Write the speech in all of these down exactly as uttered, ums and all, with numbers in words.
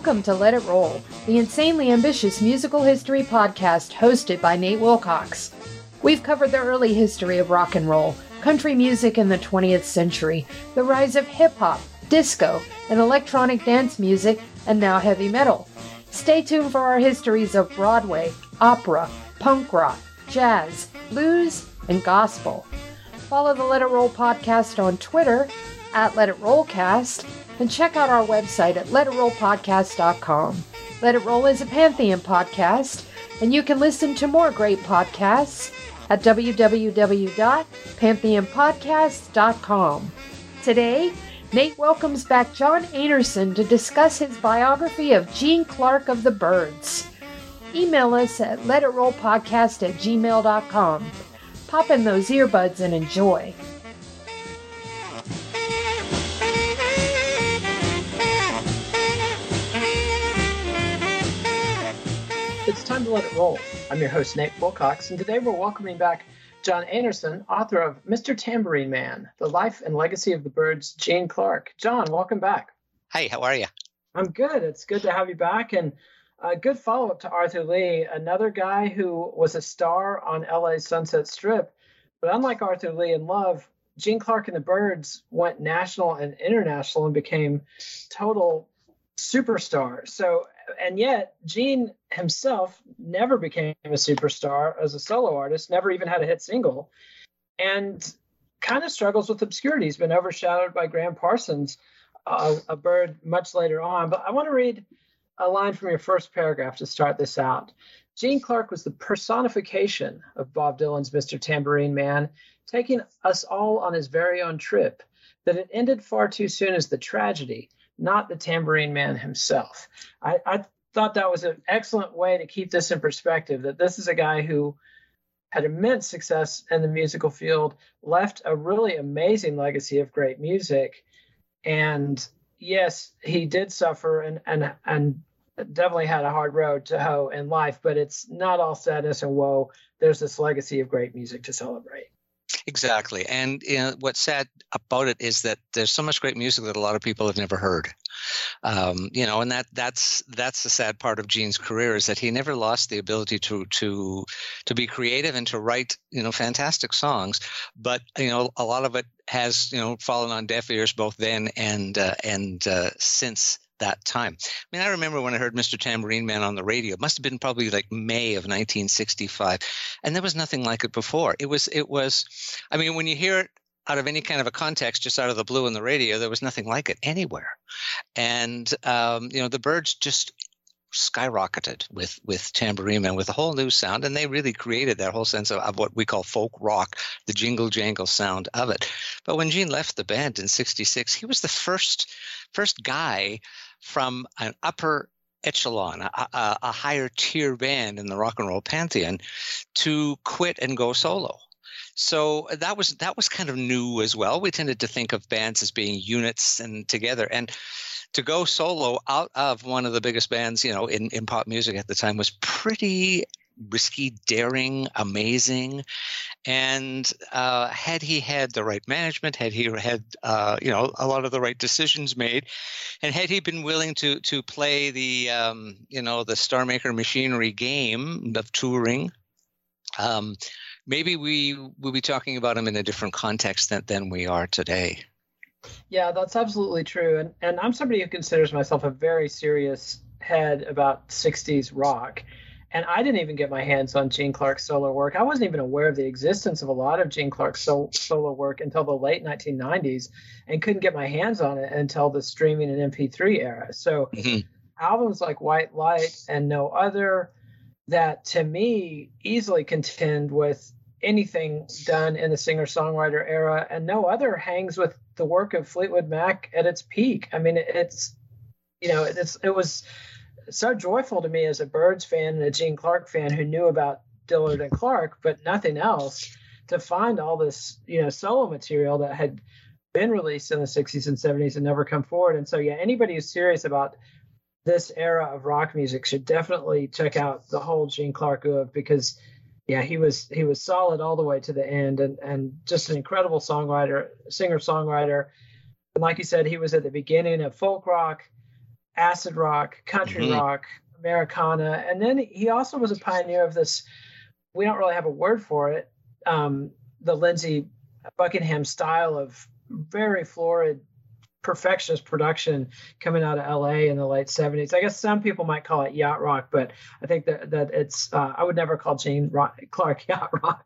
Welcome to Let It Roll, the insanely ambitious musical history podcast hosted by Nate Wilcox. We've covered the early history of rock and roll, country music in the twentieth century, the rise of hip-hop, disco, and electronic dance music, and now heavy metal. Stay tuned for our histories of Broadway, opera, punk rock, jazz, blues, and gospel. Follow the Let It Roll podcast on Twitter at Let It Rollcast, and check out our website at let it roll podcast dot com. Let It Roll is a Pantheon podcast, and you can listen to more great podcasts at w w w dot pantheon podcast dot com. Today, Nate welcomes back Jon Einarson to discuss his biography of Gene Clark of the Byrds. Email us at let it roll podcast at gmail dot com. Pop in those earbuds and enjoy. It's time to let it roll. I'm your host, Nate Wilcox, and today we're welcoming back Jon Einarson, author of Mister Tambourine Man, The Life and Legacy of the Byrds, Gene Clark. Jon, welcome back. Hey, how are you? I'm good. It's good to have you back, and a good follow-up to Arthur Lee, another guy who was a star on L A's Sunset Strip. But unlike Arthur Lee and Love, Gene Clark and the Byrds went national and international and became total superstars. So, and yet Gene himself never became a superstar as a solo artist, never even had a hit single, and kind of struggles with obscurity. He's been overshadowed by Graham Parsons, uh, a Byrd much later on. But I want to read a line from your first paragraph to start this out. Gene Clark was the personification of Bob Dylan's Mister Tambourine Man, taking us all on his very own trip. That it ended far too soon is the tragedy, not the Tambourine Man himself. I, I thought that was an excellent way to keep this in perspective, that this is a guy who had immense success in the musical field, left a really amazing legacy of great music. And yes, he did suffer and and and definitely had a hard road to hoe in life, but it's not all sadness and woe. There's this legacy of great music to celebrate. Exactly. And you know, what's sad about it is that there's so much great music that a lot of people have never heard. Um, you know, and that that's that's the sad part of Gene's career, is that he never lost the ability to to to be creative and to write, you know, fantastic songs. But you know, a lot of it has, you know, fallen on deaf ears both then and uh, and uh, since that time. I mean, I remember when I heard Mister Tambourine Man on the radio. It must have been probably like May of nineteen sixty-five, and there was nothing like it before. It was, it was. I mean, when you hear it out of any kind of a context, just out of the blue on the radio, there was nothing like it anywhere. And um, you know, the Byrds just skyrocketed with with Tambourine Man, with a whole new sound, and they really created that whole sense of, of what we call folk rock, the jingle jangle sound of it. But when Gene left the band in sixty-six, he was the first first guy from an upper echelon, a, a, a higher tier band in the rock and roll pantheon, to quit and go solo. So that was that was kind of new as well. We tended to think of bands as being units and together, and to go solo out of one of the biggest bands, you know, in, in pop music at the time was pretty risky, daring, amazing. And uh, had he had the right management, had he had, uh, you know, a lot of the right decisions made, and had he been willing to to play the, um, you know, the Star Maker machinery game of touring, um, maybe we will be talking about him in a different context than, than we are today. Yeah, that's absolutely true. And and I'm somebody who considers myself a very serious head about sixties rock. And I didn't even get my hands on Gene Clark's solo work. I wasn't even aware of the existence of a lot of Gene Clark's sol- solo work until the late nineteen nineties, and couldn't get my hands on it until the streaming and M P three era. So mm-hmm. albums like White Light and No Other, that to me easily contend with anything done in the singer-songwriter era, and No Other hangs with the work of Fleetwood Mac at its peak. I mean, it's, you know, it's it was so joyful to me as a Byrds fan and a Gene Clark fan who knew about Dillard and Clark, but nothing else, to find all this, you know, solo material that had been released in the sixties and seventies and never come forward. And so, yeah, anybody who's serious about this era of rock music should definitely check out the whole Gene Clark oeuvre, because yeah, he was he was solid all the way to the end, and and just an incredible songwriter, singer-songwriter. And like you said, he was at the beginning of folk rock, acid rock, country mm-hmm. rock, Americana. And then he also was a pioneer of this, we don't really have a word for it, um, the Lindsey Buckingham style of very florid, perfectionist production coming out of L A in the late seventies. I guess some people might call it yacht rock, but I think that that it's uh, I would never call Gene rock, Clark yacht rock.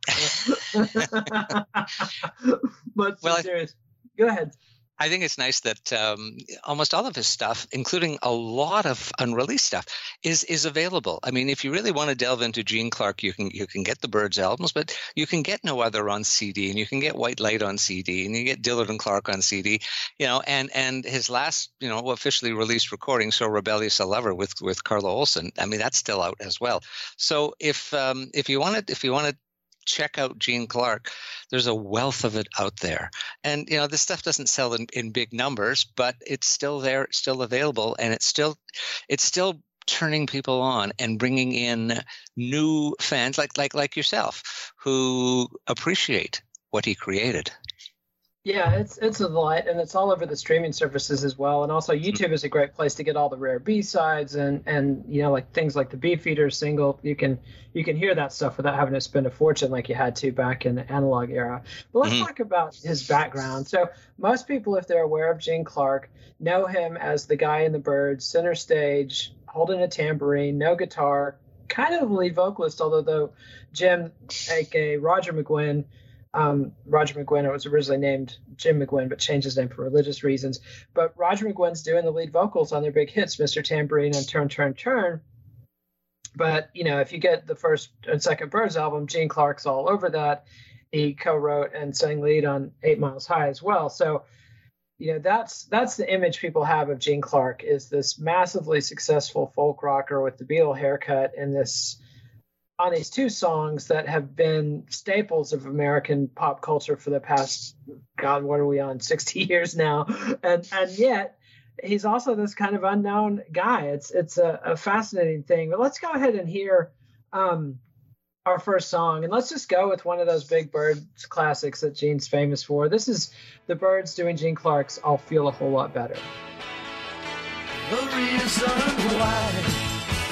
But well, serious. Go ahead. I think it's nice that um, almost all of his stuff, including a lot of unreleased stuff, is is available. I mean, if you really want to delve into Gene Clark, you can you can get the Byrds albums, but you can get No Other on C D, and you can get White Light on C D, and you get Dillard and Clark on C D. You know, and and his last, you know, officially released recording, So Rebellious a Lover with with Carla Olson. I mean, that's still out as well. So if um, if you want to if you want to check out Gene Clark, there's a wealth of it out there. And, you know, this stuff doesn't sell in, in big numbers, but it's still there, it's still available, and it's still, it's still turning people on and bringing in new fans like, like, like yourself who appreciate what he created. Yeah, it's it's a delight, and it's all over the streaming services as well. And also, YouTube is a great place to get all the rare B-sides and and you know, like things like the Beefeater single. You can you can hear that stuff without having to spend a fortune like you had to back in the analog era. But let's mm-hmm. talk about his background. So most people, if they're aware of Gene Clark, know him as the guy in the Byrds, center stage, holding a tambourine, no guitar, kind of lead vocalist. Although though Jim, aka Roger McGuinn. Um, Roger McGuinn was originally named Jim McGuinn, but changed his name for religious reasons. But Roger McGuinn's doing the lead vocals on their big hits, Mister Tambourine and Turn, Turn, Turn. But, you know, if you get the first and second Byrds album, Gene Clark's all over that. He co-wrote and sang lead on Eight Miles High as well. So, you know, that's that's the image people have of Gene Clark, is this massively successful folk rocker with the Beatle haircut and this on these two songs that have been staples of American pop culture for the past, God, what are we on, sixty years now? And and yet he's also this kind of unknown guy. It's it's a, a fascinating thing. But let's go ahead and hear um, our first song. And let's just go with one of those big Byrds classics that Gene's famous for. This is the Byrds doing Gene Clark's I'll Feel a Whole Lot Better. The reason why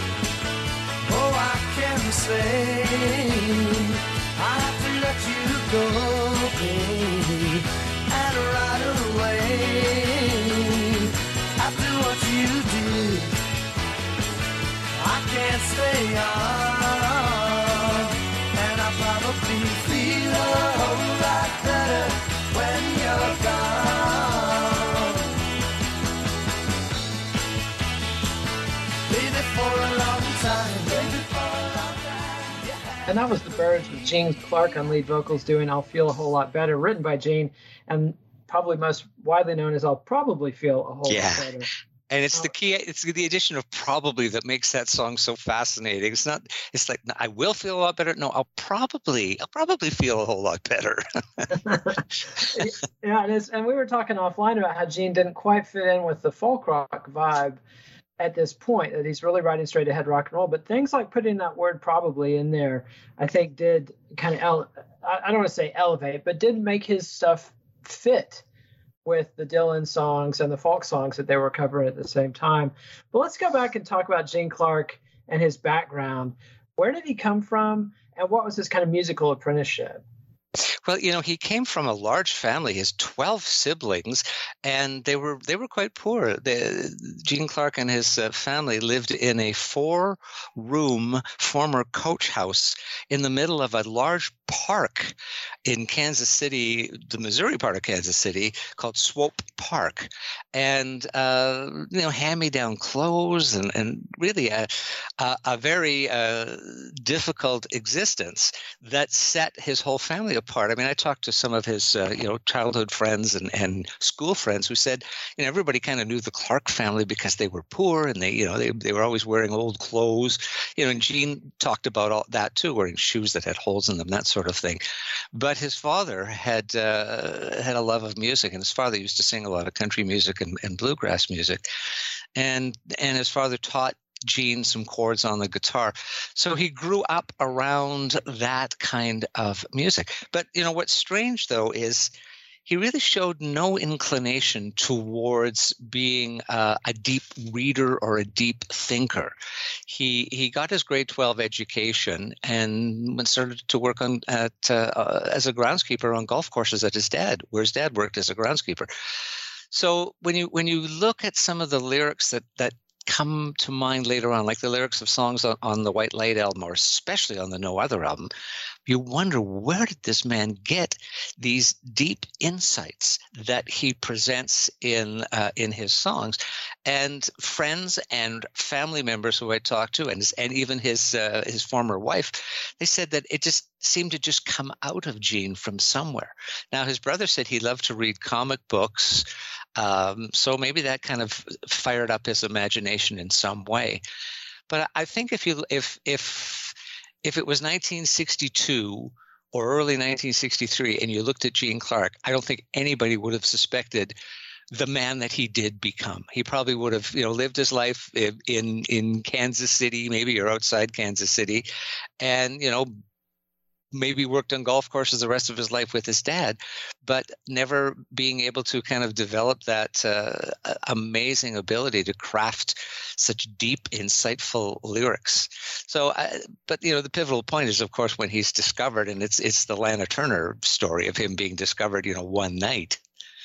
Oh, I can say I have to let you go, baby, and right away. After what you did, I can't stay on, and I probably feel a whole lot better when you're gone. Baby, for a long time. And that was the Byrds with Gene Clark on lead vocals doing I'll Feel a Whole Lot Better, written by Gene, and probably most widely known as I'll Probably Feel a Whole yeah. Lot Better. And it's the key, it's the addition of probably that makes that song so fascinating. It's not, it's like, I will feel a lot better. No, I'll probably, I'll probably feel a whole lot better. Yeah, it is. And we were talking offline about how Gene didn't quite fit in with the folk rock vibe at this point, that he's really writing straight ahead rock and roll. But things like putting that word probably in there, I think did kind of, ele- I don't want to say elevate, but did make his stuff fit with the Dylan songs and the folk songs that they were covering at the same time. But let's go back and talk about Gene Clark and his background. Where did he come from, and what was his kind of musical apprenticeship? Well, you know, he came from a large family. He has twelve siblings, and they were they were quite poor. The, Gene Clark and his uh, family lived in a four-room former coach house in the middle of a large park in Kansas City, the Missouri part of Kansas City, called Swope Park. And, uh, you know, hand-me-down clothes and, and really a, a, a very uh, difficult existence that set his whole family apart. I mean, I talked to some of his, uh, you know, childhood friends and, and school friends who said, you know, everybody kind of knew the Clark family because they were poor and they, you know, they, they were always wearing old clothes. You know, and Gene talked about all that too, wearing shoes that had holes in them, that sort of thing. But his father had uh, had a love of music, and his father used to sing a lot of country music and, and bluegrass music. And and his father taught Gene some chords on the guitar. So he grew up around that kind of music. But, you know, what's strange, though, is he really showed no inclination towards being uh, a deep reader or a deep thinker. He he got his grade twelve education and started to work on at uh, uh, as a groundskeeper on golf courses at his dad, where his dad worked as a groundskeeper. So when you when you look at some of the lyrics that that come to mind later on, like the lyrics of songs on, on the White Light album, or especially on the No Other album, you wonder, where did this man get these deep insights that he presents in uh, in his songs? And friends and family members who I talked to, and and even his uh, his former wife, they said that it just seemed to just come out of Gene from somewhere. Now, his brother said he loved to read comic books. Um, so maybe that kind of fired up his imagination in some way. But I think if you if if if it was nineteen sixty-two or early nineteen sixty-three and you looked at Gene Clark, I don't think anybody would have suspected the man that he did become. He probably would have, you know, lived his life in in Kansas City, maybe, or outside Kansas City, and, you know, maybe worked on golf courses the rest of his life with his dad, but never being able to kind of develop that uh, amazing ability to craft such deep, insightful lyrics. So, uh, but, you know, the pivotal point is, of course, when he's discovered, and it's it's the Lana Turner story of him being discovered, you know, one night.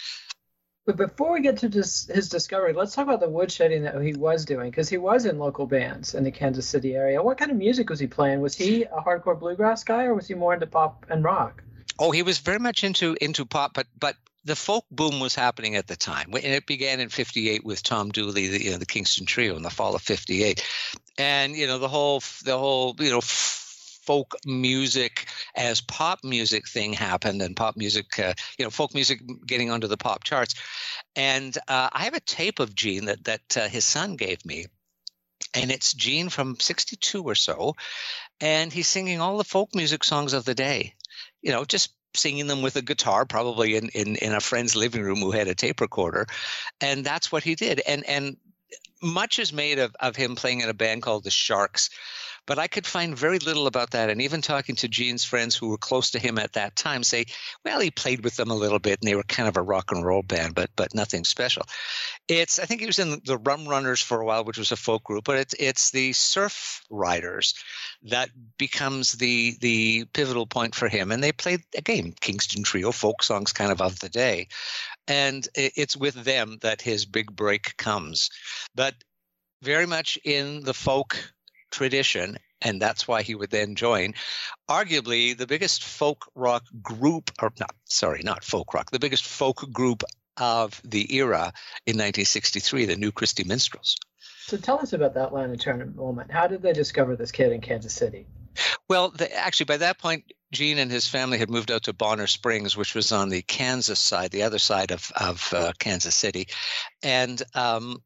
But before we get to dis- his discovery, let's talk about the woodshedding that he was doing, because he was in local bands in the Kansas City area. What kind of music was he playing? Was he a hardcore bluegrass guy, or was he more into pop and rock? Oh, he was very much into into pop, but but the folk boom was happening at the time, and it began in fifty-eight with Tom Dooley, the, you know, the Kingston Trio, in the fall of fifty-eight, and you know the whole the whole you know. folk music as pop music thing happened, and pop music, uh, you know, folk music getting onto the pop charts. And uh, I have a tape of Gene that that uh, his son gave me, and it's Gene from sixty-two or so, and he's singing all the folk music songs of the day, you know, just singing them with a guitar, probably in in, in a friend's living room who had a tape recorder, and that's what he did. And and much is made of of him playing in a band called the Sharks. But I could find very little about that. And even talking to Gene's friends who were close to him at that time say, well, he played with them a little bit and they were kind of a rock and roll band, but but nothing special. It's I think he was in the Rum Runners for a while, which was a folk group, but it's it's the Surf Riders that becomes the the pivotal point for him. And they played, again, Kingston Trio, folk songs kind of of the day. And it's with them that his big break comes. But very much in the folk tradition, and that's why he would then join arguably the biggest folk rock group, or not, sorry, not folk rock, the biggest folk group of the era in nineteen sixty-three, the New Christy Minstrels. So tell us about that Lana Turner moment. How did they discover this kid in Kansas City? Well, the, actually, by that point, Gene and his family had moved out to Bonner Springs, which was on the Kansas side, the other side of, of uh, Kansas City. And um,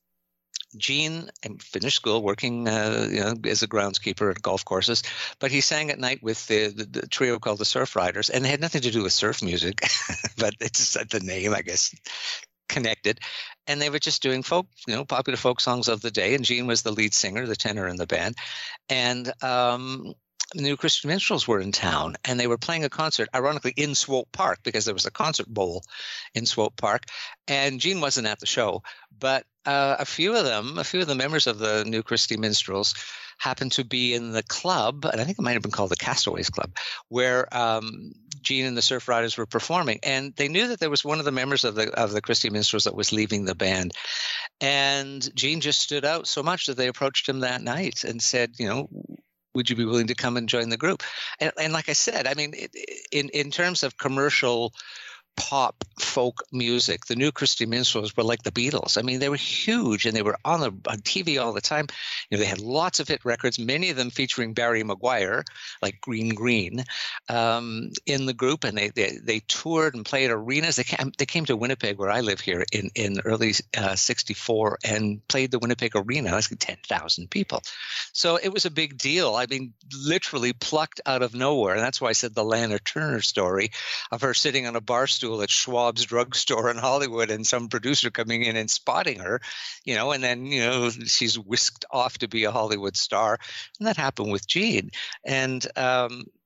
Gene finished school working uh, you know, as a groundskeeper at golf courses, but he sang at night with the, the, the trio called the Surf Riders, and it had nothing to do with surf music, but it's just the name, I guess, connected. And they were just doing folk, you know, popular folk songs of the day, and Gene was the lead singer, the tenor in the band. And um, the New Christian Minstrels were in town, and they were playing a concert, ironically, in Swope Park, because there was a concert bowl in Swope Park, and Gene wasn't at the show, but Uh, a few of them, a few of the members of the New Christy Minstrels happened to be in the club, and I think it might have been called the Castaways Club, where um, Gene and the Surf Riders were performing. And they knew that there was one of the members of the of the Christy Minstrels that was leaving the band. And Gene just stood out so much that they approached him that night and said, you know, would you be willing to come and join the group? And, and like I said, I mean, it, in in terms of commercial pop folk music, the New Christy Minstrels were like the Beatles. I mean, they were huge, and they were on the on T V all the time. You know, they had lots of hit records, many of them featuring Barry Maguire, like Green Green, um, in the group, and they, they they toured and played arenas. They came they came to Winnipeg, where I live here, in in early uh, sixty-four, and played the Winnipeg Arena. That's like ten thousand people. So it was a big deal. I mean, literally plucked out of nowhere, and that's why I said the Lana Turner story of her sitting on a bar stool at Schwab's drugstore in Hollywood, and some producer coming in and spotting her, you know, and then, you know, she's whisked off to be a Hollywood star. And that happened with Gene. And, um,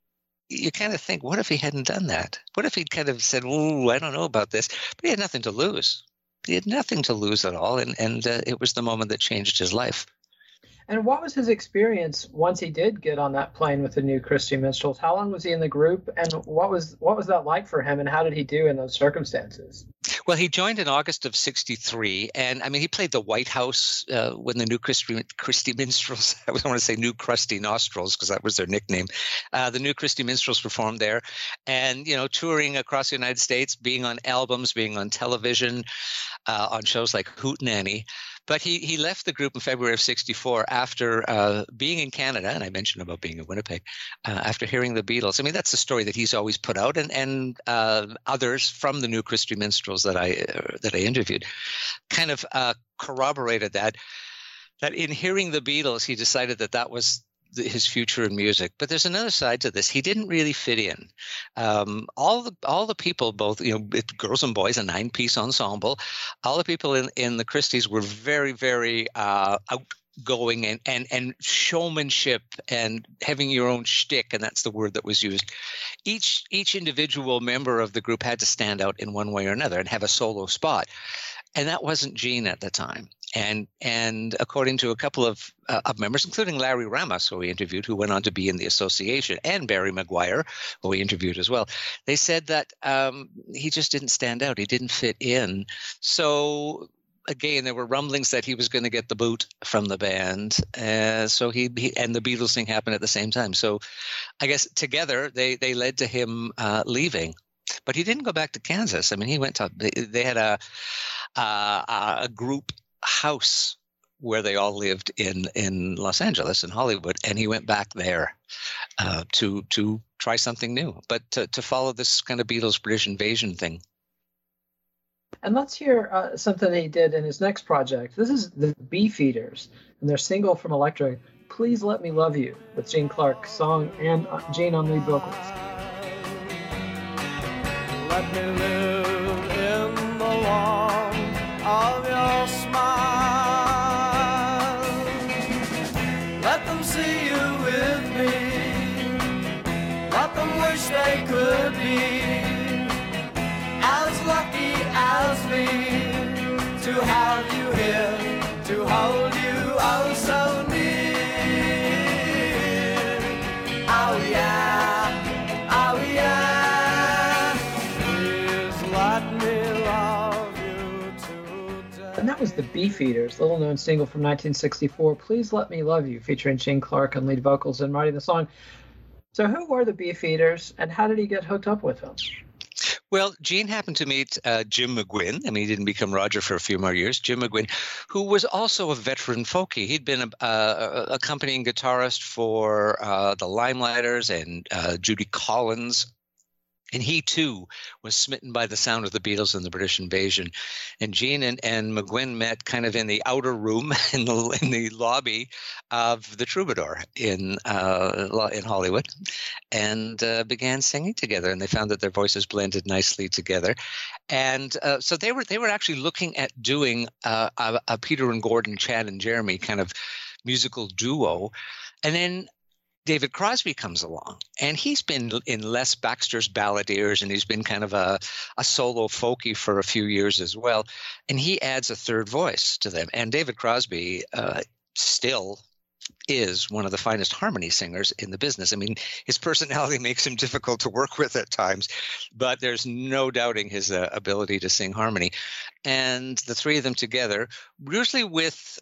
you kind of think, what if he hadn't done that? What if he'd kind of said, "Ooh, I don't know about this," but he had nothing to lose. He had nothing to lose at all, and and uh, it was the moment that changed his life. And what was his experience once he did get on that plane with the New Christy Minstrels? How long was he in the group, and what was what was that like for him, and how did he do in those circumstances? Well, he joined in August of sixty-three, and I mean, he played the White House uh, when the New Christy, Christy Minstrels, I don't want to say New Crusty Nostrils because that was their nickname, uh, the New Christy Minstrels performed there, and, you know, touring across the United States, being on albums, being on television, uh, on shows like Hootenanny. But he he left the group in February of sixty-four after uh, being in Canada, and I mentioned about being in Winnipeg, uh, after hearing the Beatles. I mean, that's the story that he's always put out, and and uh, others from the New Christy Minstrels that I uh, that I interviewed kind of uh, corroborated that. That in hearing the Beatles, he decided that that was the, his future in music. But there's another side to this. He didn't really fit in. Um, all the all the people, both, you know, it, girls and boys, a nine-piece ensemble, all the people in, in the Christies were very, very uh, outgoing and, and and showmanship and having your own shtick, and that's the word that was used. Each each individual member of the group had to stand out in one way or another and have a solo spot. And that wasn't Gene at the time. And and according to a couple of, uh, of members, including Larry Ramos, who we interviewed, who went on to be in the Association, and Barry Maguire, who we interviewed as well, they said that um, he just didn't stand out. He didn't fit in. So again, there were rumblings that he was going to get the boot from the band. Uh, so he, he and the Beatles thing happened at the same time. So I guess together they they led to him uh, leaving. But he didn't go back to Kansas. I mean, he went to they, they had a uh, a group house where they all lived in in Los Angeles, in Hollywood, and he went back there uh, to to try something new, but to, to follow this kind of Beatles British invasion thing. And let's hear uh, something he did in his next project. This is the Beefeaters and their single from Electra, "Please Let Me Love You," with Gene Clark song and uh, Gene on lead vocals. Let me live in the warmth of your smile. Let them see you with me. Let them wish they could be as lucky as me to have you here, to hold you oh so near. Oh yeah, oh yeah. And that was the Beefeaters, little known single from nineteen sixty-four, "Please Let Me Love You," featuring Gene Clark on lead vocals and writing the song. So who were the Beefeaters, and how did he get hooked up with them? Well, Gene happened to meet uh, Jim McGuinn. I mean, he didn't become Roger for a few more years. Jim McGuinn, who was also a veteran folkie. He'd been a, a, a accompanying guitarist for uh, the Limelighters and uh, Judy Collins. And he, too, was smitten by the sound of the Beatles and the British invasion. And Gene and, and McGuinn met kind of in the outer room, in the in the lobby of the Troubadour in uh, in Hollywood, and uh, began singing together. And they found that their voices blended nicely together. And uh, so they were they were actually looking at doing uh, a, a Peter and Gordon, Chad and Jeremy kind of musical duo. And then David Crosby comes along, and he's been in Les Baxter's Balladeers, and he's been kind of a, a solo folkie for a few years as well. And he adds a third voice to them. And David Crosby uh, still is one of the finest harmony singers in the business. I mean, his personality makes him difficult to work with at times, but there's no doubting his uh, ability to sing harmony. And the three of them together, usually with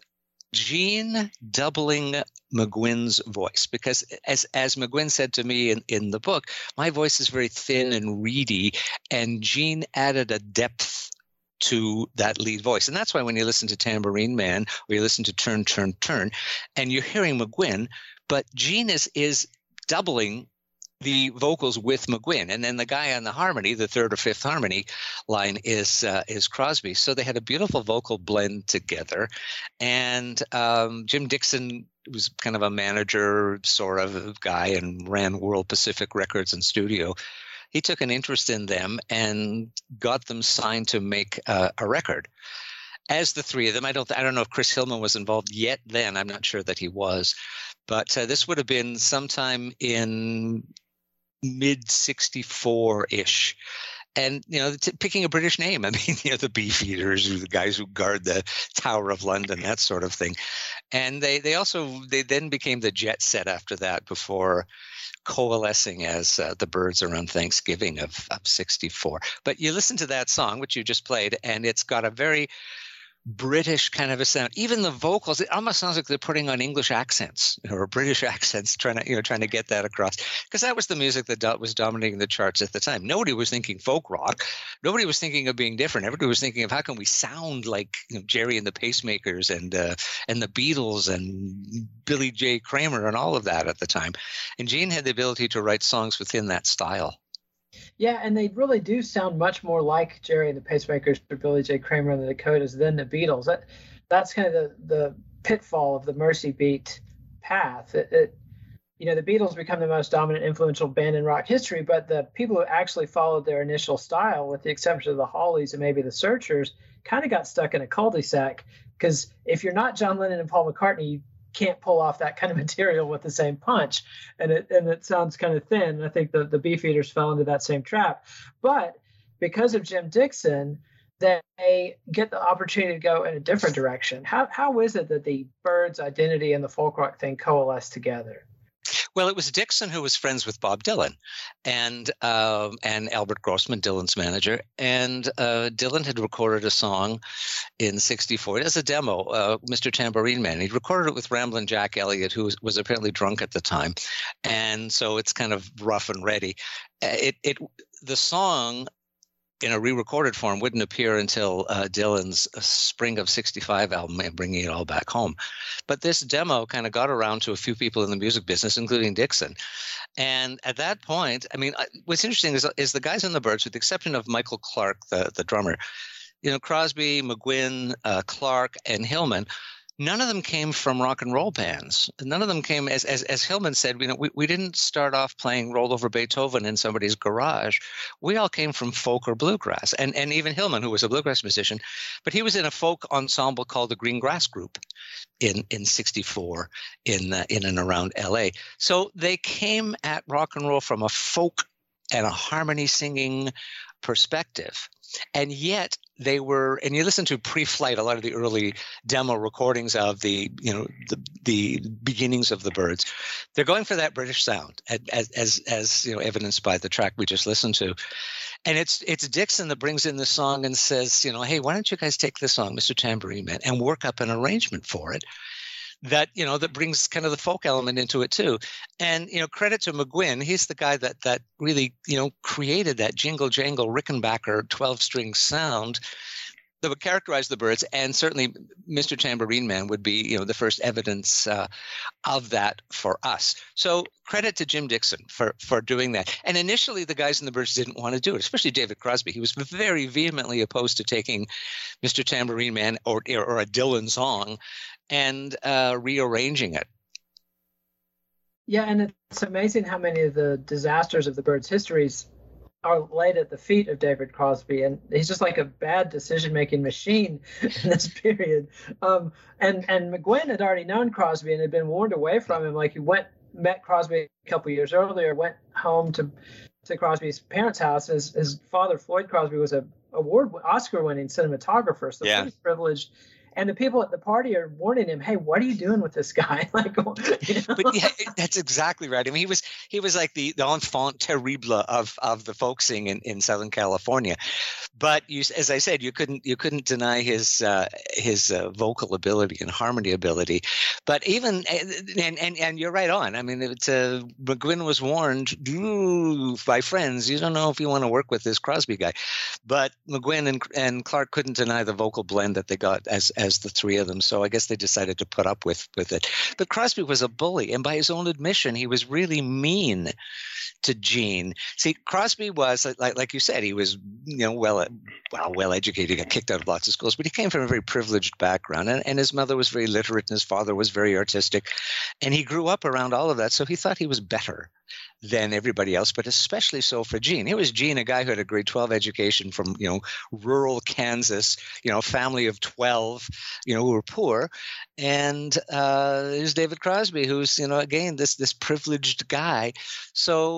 Gene doubling McGuinn's voice, because as as McGuinn said to me in, in the book, my voice is very thin and reedy, and Gene added a depth to that lead voice. And that's why when you listen to Tambourine Man or you listen to Turn, Turn, Turn, and you're hearing McGuinn, but Gene is is doubling the vocals with McGuinn, and then the guy on the harmony, the third or fifth harmony line, is uh, is Crosby. So they had a beautiful vocal blend together. And um, Jim Dixon was kind of a manager sort of guy and ran World Pacific Records and Studio. He took an interest in them and got them signed to make uh, a record. As the three of them, I don't I don't know if Chris Hillman was involved yet then. I'm not sure that he was. But uh, this would have been sometime in mid sixty-four-ish. And, you know, t- picking a British name, I mean, you know, the Beefeaters, the guys who guard the Tower of London, that sort of thing. And they, they also, they then became the Jet Set after that, before coalescing as uh, the Byrds around Thanksgiving of, of sixty-four. But you listen to that song, which you just played, and it's got a very British kind of a sound. Even the vocals, it almost sounds like they're putting on English accents or British accents, trying to you know trying to get that across. Because that was the music that do- was dominating the charts at the time. Nobody was thinking folk rock. Nobody was thinking of being different. Everybody was thinking of how can we sound like you know, Jerry and the Pacemakers and uh, and the Beatles and Billy J. Kramer and all of that at the time. And Gene had the ability to write songs within that style. Yeah, and they really do sound much more like Jerry and the Pacemakers or Billy J. Kramer and the Dakotas than the Beatles. That that's kind of the, the pitfall of the Mercy Beat path. It, it, you know, the Beatles become the most dominant, influential band in rock history, but the people who actually followed their initial style, with the exception of the Hollies and maybe the Searchers, kind of got stuck in a cul-de-sac. Because if you're not John Lennon and Paul McCartney, you can't pull off that kind of material with the same punch, and it and it sounds kind of thin. I think the the Beefeaters fell into that same trap, but because of Jim Dixon, they get the opportunity to go in a different direction. How how is it that the Byrds' identity and the folk rock thing coalesce together? Well, it was Dixon who was friends with Bob Dylan and um, and Albert Grossman, Dylan's manager. And uh, Dylan had recorded a song in sixty-four as a demo, uh, Mister Tambourine Man. He recorded it with Ramblin' Jack Elliott, who was, was apparently drunk at the time. And so it's kind of rough and ready. It it the song in a re-recorded form wouldn't appear until uh, Dylan's spring of sixty-five album, and Bringing It All Back Home. But this demo kind of got around to a few people in the music business, including Dixon. And at that point, I mean, what's interesting is, is the guys in the Byrds, with the exception of Michael Clark, the, the drummer, you know, Crosby, McGuinn, uh, Clark, and Hillman, none of them came from rock and roll bands. None of them came, as as, as Hillman said, you know, we, we didn't start off playing Roll Over Beethoven in somebody's garage. We all came from folk or bluegrass. And and even Hillman, who was a bluegrass musician, but he was in a folk ensemble called the Green Grass Group in in sixty-four in uh, in and around L A. So they came at rock and roll from a folk and a harmony singing perspective. And yet they were, and you listen to Pre-Flight, a lot of the early demo recordings of the, you know, the the beginnings of the Byrds. They're going for that British sound, as as as you know, evidenced by the track we just listened to. And it's it's Dixon that brings in the song and says, you know, hey, why don't you guys take this song, Mister Tambourine Man, and work up an arrangement for it that, you know, that brings kind of the folk element into it too. And, you know, credit to McGuinn. He's the guy that that really, you know, created that jingle jangle Rickenbacker twelve string sound that would characterize the Byrds. And certainly Mister Tambourine Man would be, you know, the first evidence uh, of that for us. So credit to Jim Dixon for, for doing that. And initially the guys in the Byrds didn't want to do it, especially David Crosby. He was very vehemently opposed to taking Mister Tambourine Man or, or a Dylan song and uh, rearranging it. Yeah, and it's amazing how many of the disasters of the Byrds' histories are laid at the feet of David Crosby, and he's just like a bad decision-making machine in this period. Um, and and McGuinn had already known Crosby and had been warned away from him. Like he went, met Crosby a couple years earlier, went home to to Crosby's parents' house. His his father, Floyd Crosby, was a award Oscar-winning cinematographer, so yeah. He was privileged. And the people at the party are warning him, "Hey, what are you doing with this guy?" Like, you know? But yeah, that's exactly right. I mean, he was he was like the, the enfant terrible of of the folk scene in, in Southern California. But you, as I said, you couldn't you couldn't deny his uh, his uh, vocal ability and harmony ability. But even and and and you're right on. I mean, it's, uh, McGuinn was warned by friends, you don't know if you want to work with this Crosby guy. But McGuinn and and Clark couldn't deny the vocal blend that they got as as the three of them. So I guess they decided to put up with, with it. But Crosby was a bully. And by his own admission, he was really mean to Gene. See, Crosby was, like like you said, he was, you know, well, well, well educated, got kicked out of lots of schools, but he came from a very privileged background. And, and his mother was very literate and his father was very artistic. And he grew up around all of that. So he thought he was better than everybody else, but especially so for Gene. Here was Gene, a guy who had a grade twelve education from, you know, rural Kansas, you know, family of twelve, you know, who were poor. And uh, there's David Crosby, who's, you know, again, this this privileged guy. So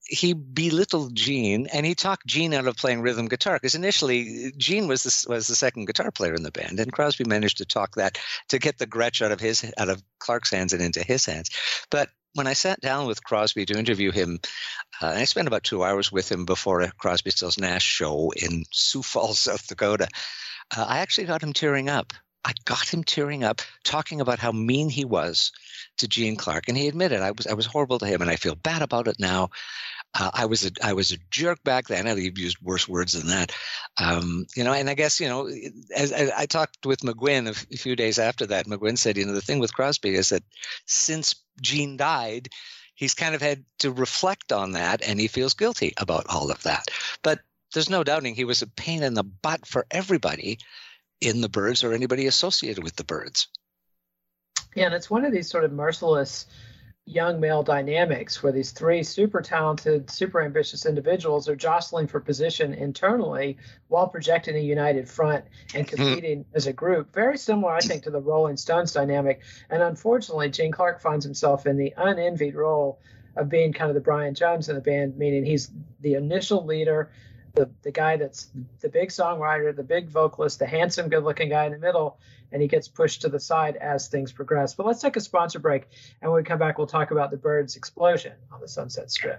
he belittled Gene, and he talked Gene out of playing rhythm guitar, because initially Gene was the, was the second guitar player in the band, and Crosby managed to talk that to get the Gretsch out of his out of Clark's hands and into his hands. But when I sat down with Crosby to interview him, uh, and I spent about two hours with him before a Crosby, Stills, Nash show in Sioux Falls, South Dakota, uh, I actually got him tearing up. I got him tearing up, talking about how mean he was to Gene Clark, and he admitted I was I was horrible to him, and I feel bad about it now. Uh, I was a I was a jerk back then. I used worse words than that, um, you know. And I guess you know, as, as I talked with McGuinn a, f- a few days after that, McGuinn said, you know, the thing with Crosby is that since Gene died, he's kind of had to reflect on that, and he feels guilty about all of that. But there's no doubting he was a pain in the butt for everybody in the Byrds or anybody associated with the Byrds. Yeah, and it's one of these sort of merciless young male dynamics where these three super talented, super ambitious individuals are jostling for position internally while projecting a united front and competing mm. as a group. Very similar, I think, to the Rolling Stones dynamic. And unfortunately, Gene Clark finds himself in the unenvied role of being kind of the Brian Jones in the band, meaning he's the initial leader, the the guy that's the big songwriter, the big vocalist, the handsome, good-looking guy in the middle, and he gets pushed to the side as things progress. But let's take a sponsor break, and when we come back, we'll talk about the Byrds' explosion on the Sunset Strip.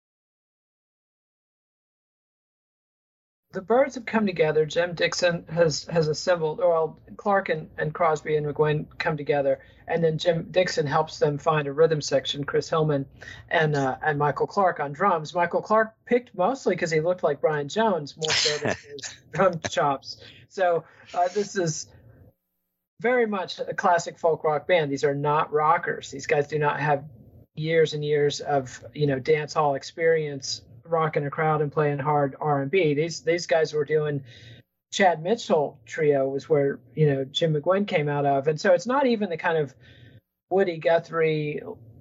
The Byrds have come together. Jim Dixon has has assembled, well, Clark and, and Crosby and McGuinn come together, and then Jim Dixon helps them find a rhythm section, Chris Hillman and uh, and Michael Clark on drums. Michael Clark picked mostly because he looked like Brian Jones, more so than his drum chops. So uh, this is very much a classic folk rock band. These are not rockers. These guys do not have years and years of, you know, dance hall experience rocking a crowd and playing hard R and B. These these guys were doing Chad Mitchell trio was where, you know, Jim McGuinn came out of. And so it's not even the kind of Woody Guthrie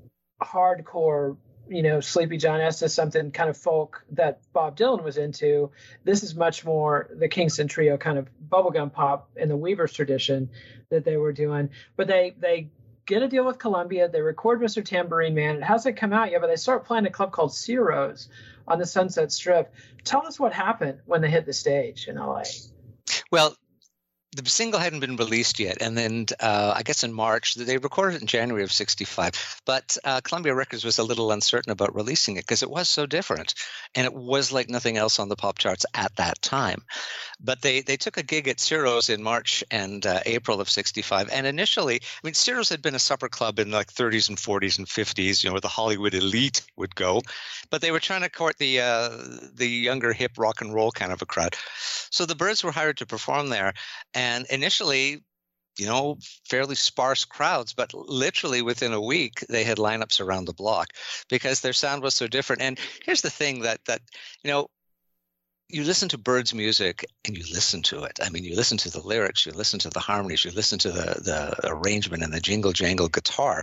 hardcore, you know, Sleepy John Estes, something kind of folk that Bob Dylan was into. This is much more the Kingston trio kind of bubblegum pop in the Weavers tradition that they were doing. But they they get a deal with Columbia. They record Mister Tambourine Man. It hasn't come out yet, but they start playing a club called Ciro's on the Sunset Strip. Tell us what happened when they hit the stage in L A. Well, the single hadn't been released yet, and then uh, I guess in March, they recorded it in January of sixty-five, but uh, Columbia Records was a little uncertain about releasing it because it was so different, and it was like nothing else on the pop charts at that time. But they they took a gig at Ciro's in March and uh, April of sixty-five, and initially, I mean, Ciro's had been a supper club in like thirties and forties and fifties, you know, where the Hollywood elite would go, but they were trying to court the uh, the younger, hip rock and roll kind of a crowd. So the Byrds were hired to perform there, and And initially, you know, fairly sparse crowds, but literally within a week, they had lineups around the block because their sound was so different. And here's the thing that, that you know, you listen to Byrds music and you listen to it. I mean, you listen to the lyrics, you listen to the harmonies, you listen to the, the arrangement and the jingle jangle guitar.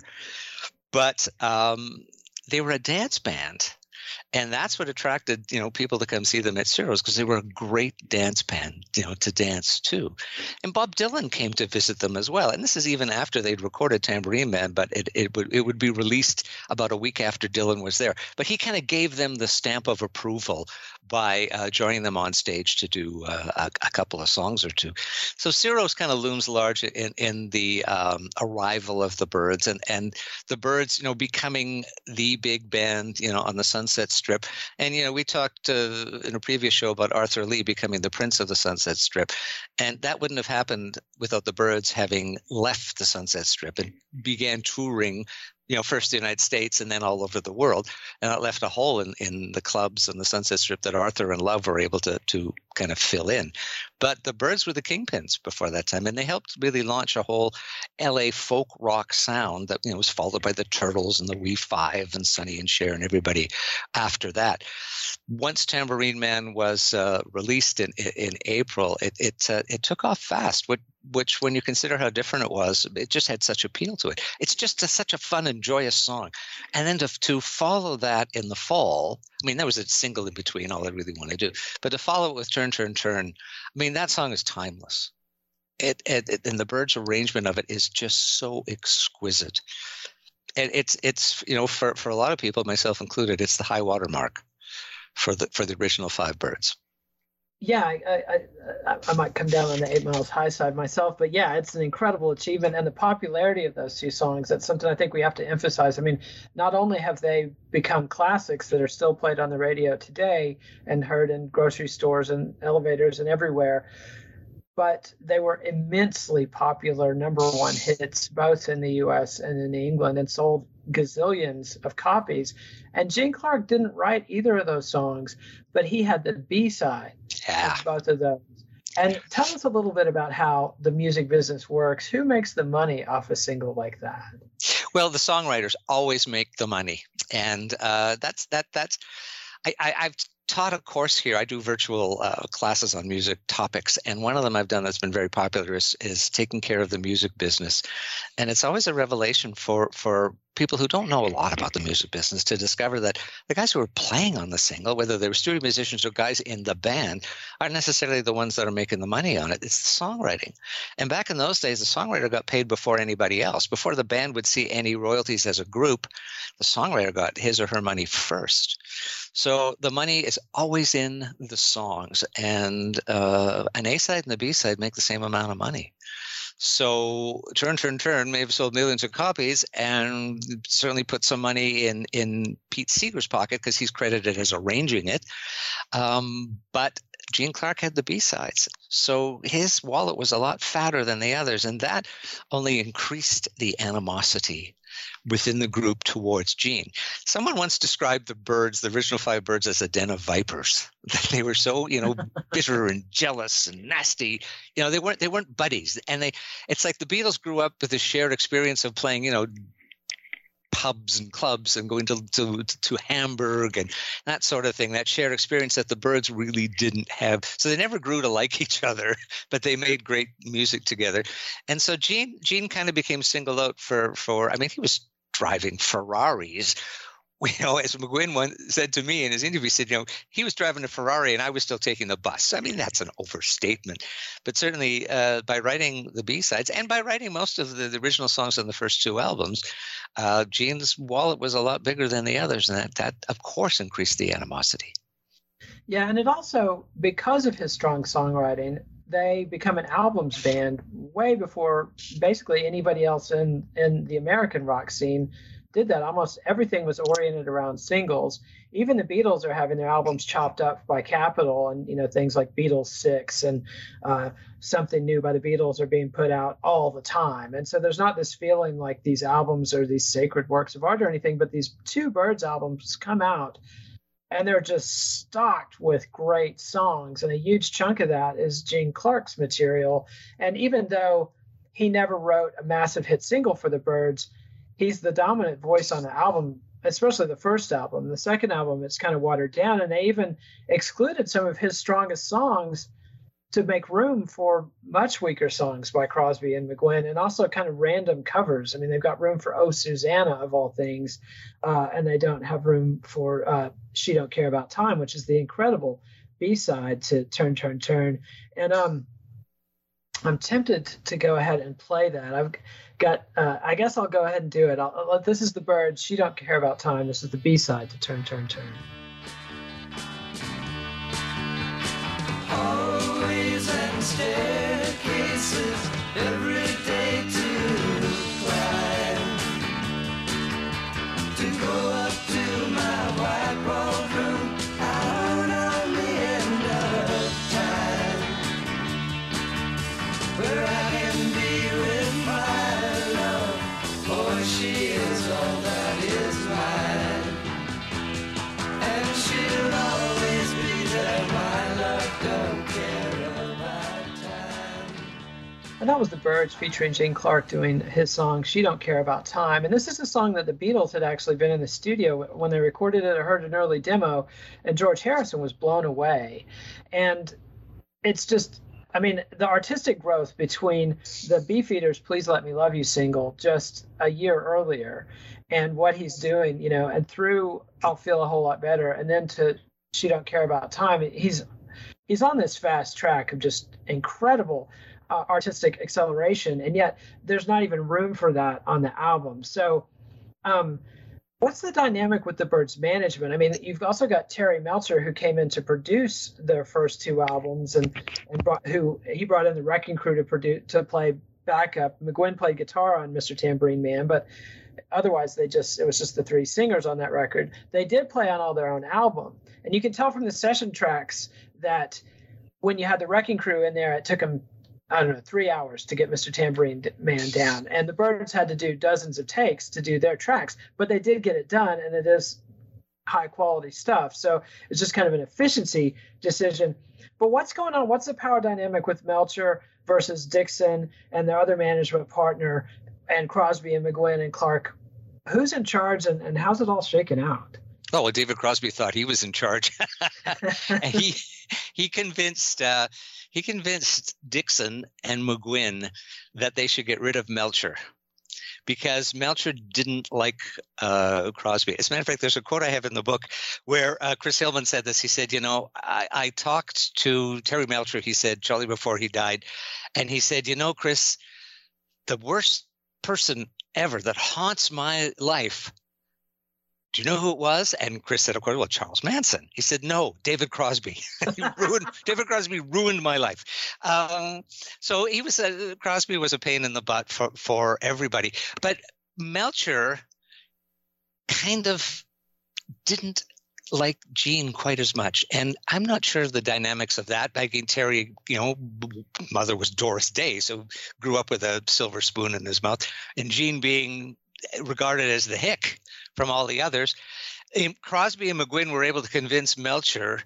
But um, they were a dance band. And that's what attracted, you know, people to come see them at Ciro's because they were a great dance band, you know, to dance to. And Bob Dylan came to visit them as well. And this is even after they'd recorded Tambourine Man, but it, it would it would be released about a week after Dylan was there. But he kind of gave them the stamp of approval by uh, joining them on stage to do uh, a, a couple of songs or two. So Ciro's kind of looms large in, in the um, arrival of the Byrds and, and the Byrds, you know, becoming the big band, you know, on the Sunset Strip. And, you know, we talked uh, in a previous show about Arthur Lee becoming the Prince of the Sunset Strip. And that wouldn't have happened without the Byrds having left the Sunset Strip and began touring, you know, first the United States and then all over the world. And it left a hole in, in the clubs and the Sunset Strip that Arthur and Love were able to to kind of fill in. But the Byrds were the kingpins before that time, and they helped really launch a whole L A folk rock sound that, you know, was followed by the Turtles and the Wee Five and Sonny and Cher and everybody after that. Once Tambourine Man was uh, released in in April, it it uh, it took off fast. What which, when you consider how different it was, it just had such appeal to it. It's just a, such a fun and joyous song. And then to, to follow that in the fall, I mean, that was a single in between, all I really want to do. But to follow it with Turn, Turn, Turn, I mean, that song is timeless. It, it, it and the Byrds' arrangement of it is just so exquisite. And it's, it's you know, for, for a lot of people, myself included, it's the high water mark for the for the original Five Birds. Yeah, I, I, I, I might come down on the Eight Miles High side myself, but yeah, it's an incredible achievement. And the popularity of those two songs, that's something I think we have to emphasize. I mean, not only have they become classics that are still played on the radio today and heard in grocery stores and elevators and everywhere, but they were immensely popular number one hits, both in the U S and in England, and sold gazillions of copies. And Gene Clark didn't write either of those songs, but he had the B-side yeah. of both of those. And tell us a little bit about how the music business works. Who makes the money off a single like that? Well, the songwriters always make the money. And uh, that's, that, that's, I, I, I've taught a course here. I do virtual uh, classes on music topics, and one of them I've done that's been very popular is, is taking care of the music business. And it's always a revelation for for people who don't know a lot about the music business to discover that the guys who are playing on the single, whether they were studio musicians or guys in the band, aren't necessarily the ones that are making the money on it. It's the songwriting. And back in those days, the songwriter got paid before anybody else. Before the band would see any royalties as a group, the songwriter got his or her money first. So the money is always in the songs, and uh, an A-side and the B-side make the same amount of money. So Turn, Turn, Turn may have sold millions of copies and certainly put some money in, in Pete Seeger's pocket because he's credited as arranging it. Um, but Gene Clark had the B-sides. So his wallet was a lot fatter than the others, and that only increased the animosity within the group towards Gene. Someone once described the Byrds, the original Five Birds, as a den of vipers. That they were so, you know, bitter and jealous and nasty. You know, they weren't they weren't buddies. And they it's like the Beatles grew up with this shared experience of playing, you know, pubs and clubs and going to, to to Hamburg and that sort of thing, that shared experience that the Byrds really didn't have. So they never grew to like each other, but they made great music together. And so Gene Gene kind of became singled out for, for I mean, he was driving Ferraris. You know, as McGuinn one said to me in his interview, he said, you know, he was driving a Ferrari and I was still taking the bus. I mean, that's an overstatement. But certainly uh, by writing the B-sides and by writing most of the, the original songs on the first two albums, uh, Gene's wallet was a lot bigger than the others. And that, that, of course, increased the animosity. Yeah, and it also, because of his strong songwriting, they become an albums band way before basically anybody else in, in the American rock scene did that. Almost everything was oriented around singles. Even the Beatles are having their albums chopped up by Capitol, and you know, things like Beatles Six and uh, Something New by the Beatles are being put out all the time. And so there's not this feeling like these albums are these sacred works of art or anything, but these two Byrds albums come out and they're just stocked with great songs. And a huge chunk of that is Gene Clark's material. And even though he never wrote a massive hit single for the Byrds, he's the dominant voice on the album, especially the first album. The second album, it's kind of watered down, and they even excluded some of his strongest songs to make room for much weaker songs by Crosby and McGuinn, and also kind of random covers. I mean, they've got room for Oh, Susanna, of all things, uh, and they don't have room for uh, She Don't Care About Time, which is the incredible B-side to Turn, Turn, Turn. And um, I'm tempted to go ahead and play that. I've got, uh, I guess I'll go ahead and do it. I'll, I'll, this is the Byrds, She Don't Care About Time. This is the B-side to Turn, Turn, Turn. Hallways and staircases every day to climb, to go up to my white walled room out on the end of time, where I can be with my love, for she is all that is mine, and she'll always be there, my love. And that was the Byrds featuring Gene Clark doing his song, She Don't Care About Time. And this is a song that the Beatles had actually been in the studio when they recorded it. I heard an early demo, and George Harrison was blown away. And it's just, I mean, the artistic growth between the Beefeaters' Please Let Me Love You single just a year earlier and what he's doing, you know, and through I'll Feel a Whole Lot Better, and then to She Don't Care About Time, he's he's on this fast track of just incredible uh, artistic acceleration, and yet there's not even room for that on the album. So um, What's the dynamic with the Byrds management? I mean, you've also got Terry Melcher, who came in to produce their first two albums, and and brought, who he brought in the Wrecking Crew to produce to play backup. McGuinn played guitar on Mister Tambourine Man, but otherwise they just it was just the three singers on that record. They did play on all their own album, and you can tell from the session tracks that when you had the Wrecking Crew in there, it took them, I don't know, three hours to get Mister Tambourine Man down. And the Byrds had to do dozens of takes to do their tracks, but they did get it done, and it is high quality stuff. So it's just kind of an efficiency decision. But what's going on? What's the power dynamic with Melcher versus Dixon and their other management partner and Crosby and McGuinn and Clark? Who's in charge, and, and how's it all shaken out? Oh, well, David Crosby thought he was in charge. And he he convinced uh, he convinced Dixon and McGuinn that they should get rid of Melcher, because Melcher didn't like uh, Crosby. As a matter of fact, there's a quote I have in the book where uh, Chris Hillman said this. He said, you know, I, I talked to Terry Melcher, he said, shortly before he died, and he said, you know, Chris, the worst person ever that haunts my life, do you know who it was? And Chris said, of course, well, Charles Manson. He said, no, David Crosby. He ruined, David Crosby ruined my life. Um, so he was a, Crosby was a pain in the butt for, for everybody. But Melcher kind of didn't like Gene quite as much. And I'm not sure of the dynamics of that. I mean, Terry, you know, mother was Doris Day, so grew up with a silver spoon in his mouth. And Gene being regarded as the hick from all the others. And Crosby and McGuinn were able to convince Melcher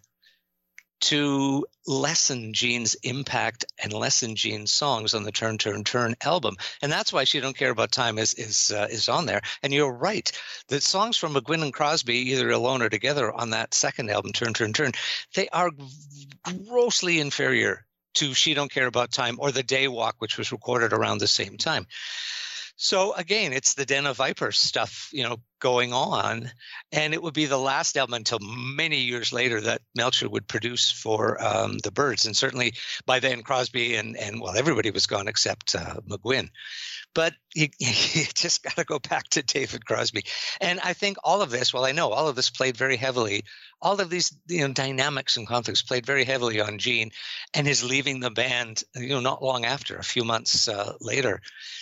to lessen Gene's impact and lessen Gene's songs on the Turn, Turn, Turn album. And that's why She Don't Care About Time is is uh, is on there. And you're right. The songs from McGuinn and Crosby, either alone or together on that second album, Turn, Turn, Turn, they are grossly inferior to She Don't Care About Time or The Day Walk, which was recorded around the same time. So again, it's the Den of Vipers stuff, you know, going on, and it would be the last album until many years later that Melcher would produce for um, the Byrds, and certainly by then Crosby and and well, everybody was gone except uh, McGuinn. But you, you just got to go back to David Crosby, and I think all of this. Well, I know all of this played very heavily. All of these, you know, dynamics and conflicts played very heavily on Gene, and his leaving the band, you know, not long after, a few months uh, later.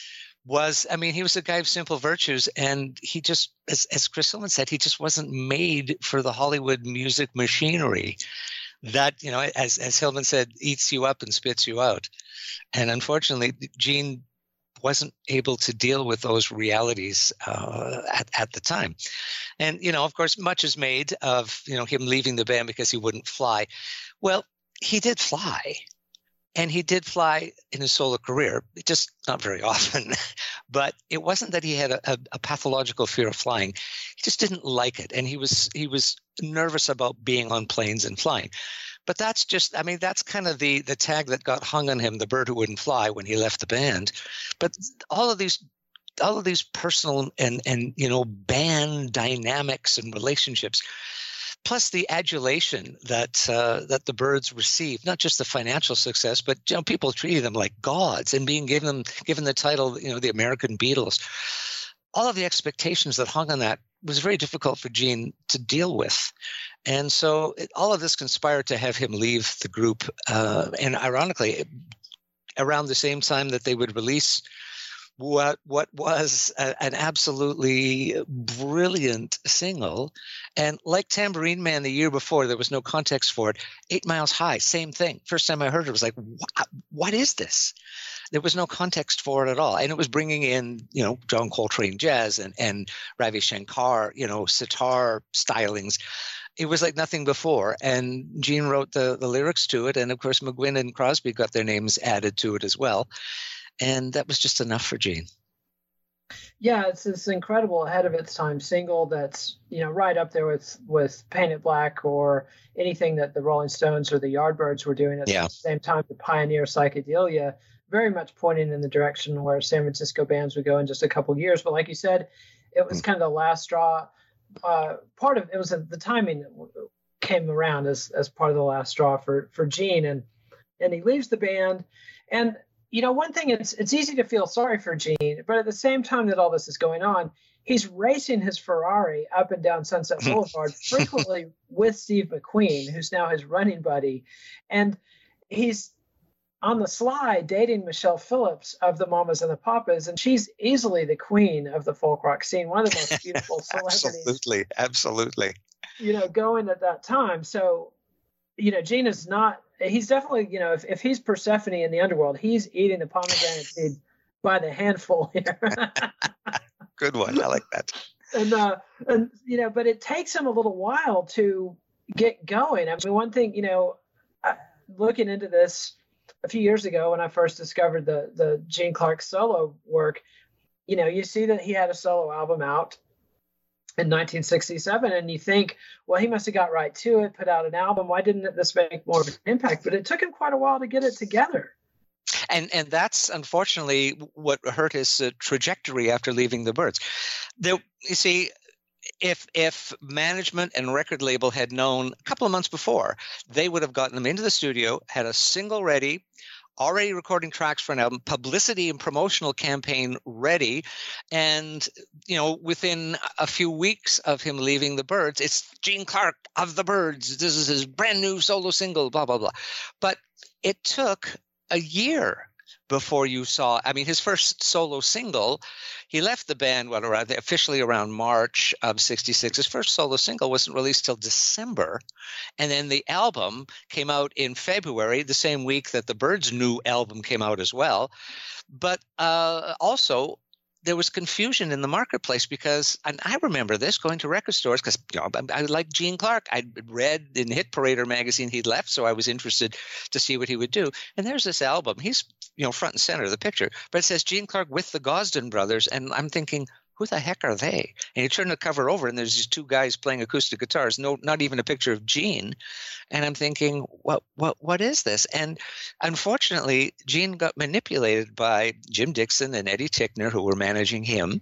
Was, I mean, he was a guy of simple virtues, and he just, as, as Chris Hillman said, he just wasn't made for the Hollywood music machinery that, you know, as, as Hillman said, eats you up and spits you out. And unfortunately, Gene wasn't able to deal with those realities uh, at, at the time. And, you know, of course, much is made of, you know, him leaving the band because he wouldn't fly. Well, he did fly. And he did fly in his solo career, just not very often. But it wasn't that he had a, a, a pathological fear of flying. He just didn't like it. And he was he was nervous about being on planes and flying. But that's just, I mean, that's kind of the the tag that got hung on him, the bird who wouldn't fly, when he left the band. But all of these all of these personal and, and you know, band dynamics and relationships, plus the adulation that uh, that the Byrds received, not just the financial success, but, you know, people treating them like gods and being given them given the title, you know, the American Beatles. All of the expectations that hung on that was very difficult for Gene to deal with, and so it, all of this conspired to have him leave the group. Uh, and ironically, around the same time that they would release what what was a, an absolutely brilliant single. And like Tambourine Man the year before, there was no context for it. Eight Miles High, same thing. First time I heard it, it was like, what, what is this? There was no context for it at all. And it was bringing in, you know, John Coltrane jazz and, and Ravi Shankar, you know, sitar stylings. It was like nothing before. And Gene wrote the, the lyrics to it. And of course, McGuinn and Crosby got their names added to it as well. And that was just enough for Gene. Yeah, it's this incredible ahead of its time single that's, you know, right up there with, with Paint It Black or anything that the Rolling Stones or the Yardbirds were doing at yeah. the same time to pioneer psychedelia, very much pointing in the direction where San Francisco bands would go in just a couple years. But like you said, it was mm. kind of the last straw. Uh, part of it was the timing came around as, as part of the last straw for, for Gene. And, and he leaves the band. And, you know, one thing, it's it's easy to feel sorry for Gene, but at the same time that all this is going on, he's racing his Ferrari up and down Sunset Boulevard, frequently with Steve McQueen, who's now his running buddy. And he's on the sly dating Michelle Phillips of the Mamas and the Papas, and she's easily the queen of the folk rock scene, one of the most beautiful celebrities. Absolutely, absolutely. You know, going at that time. So, you know, Gene is not, he's definitely, you know, if, if he's Persephone in the underworld, he's eating the pomegranate seed by the handful here. Good one. I like that. And, uh, and, you know, but it takes him a little while to get going. I mean, one thing, you know, I, looking into this a few years ago when I first discovered the, the Gene Clark solo work, you know, you see that he had a solo album out in nineteen sixty-seven, and you think, well, he must have got right to it, put out an album. Why didn't this make more of an impact? But it took him quite a while to get it together. And and that's unfortunately what hurt his uh, trajectory after leaving the Byrds. There, you see, if if management and record label had known a couple of months before, they would have gotten him into the studio, had a single ready, already recording tracks for an album, publicity and promotional campaign ready, and you know, within a few weeks of him leaving the Byrds, it's Gene Clark of the Byrds. This is his brand new solo single, blah blah blah. But it took a year before you saw, I mean, his first solo single, he left the band, what, around, officially around March of sixty-six. His first solo single wasn't released till December. And then the album came out in February, the same week that the Byrds' new album came out as well. But uh, also, there was confusion in the marketplace because, and I remember this, going to record stores because, you know, I, I like Gene Clark. I'd read in Hit Parader magazine he'd left, so I was interested to see what he would do. And there's this album. He's, you know, front and center of the picture, but it says Gene Clark with the Gosden Brothers, and I'm thinking, who the heck are they? And you turn the cover over, and there's these two guys playing acoustic guitars. No, not even a picture of Gene. And I'm thinking, what, what, what is this? And unfortunately, Gene got manipulated by Jim Dixon and Eddie Tickner, who were managing him,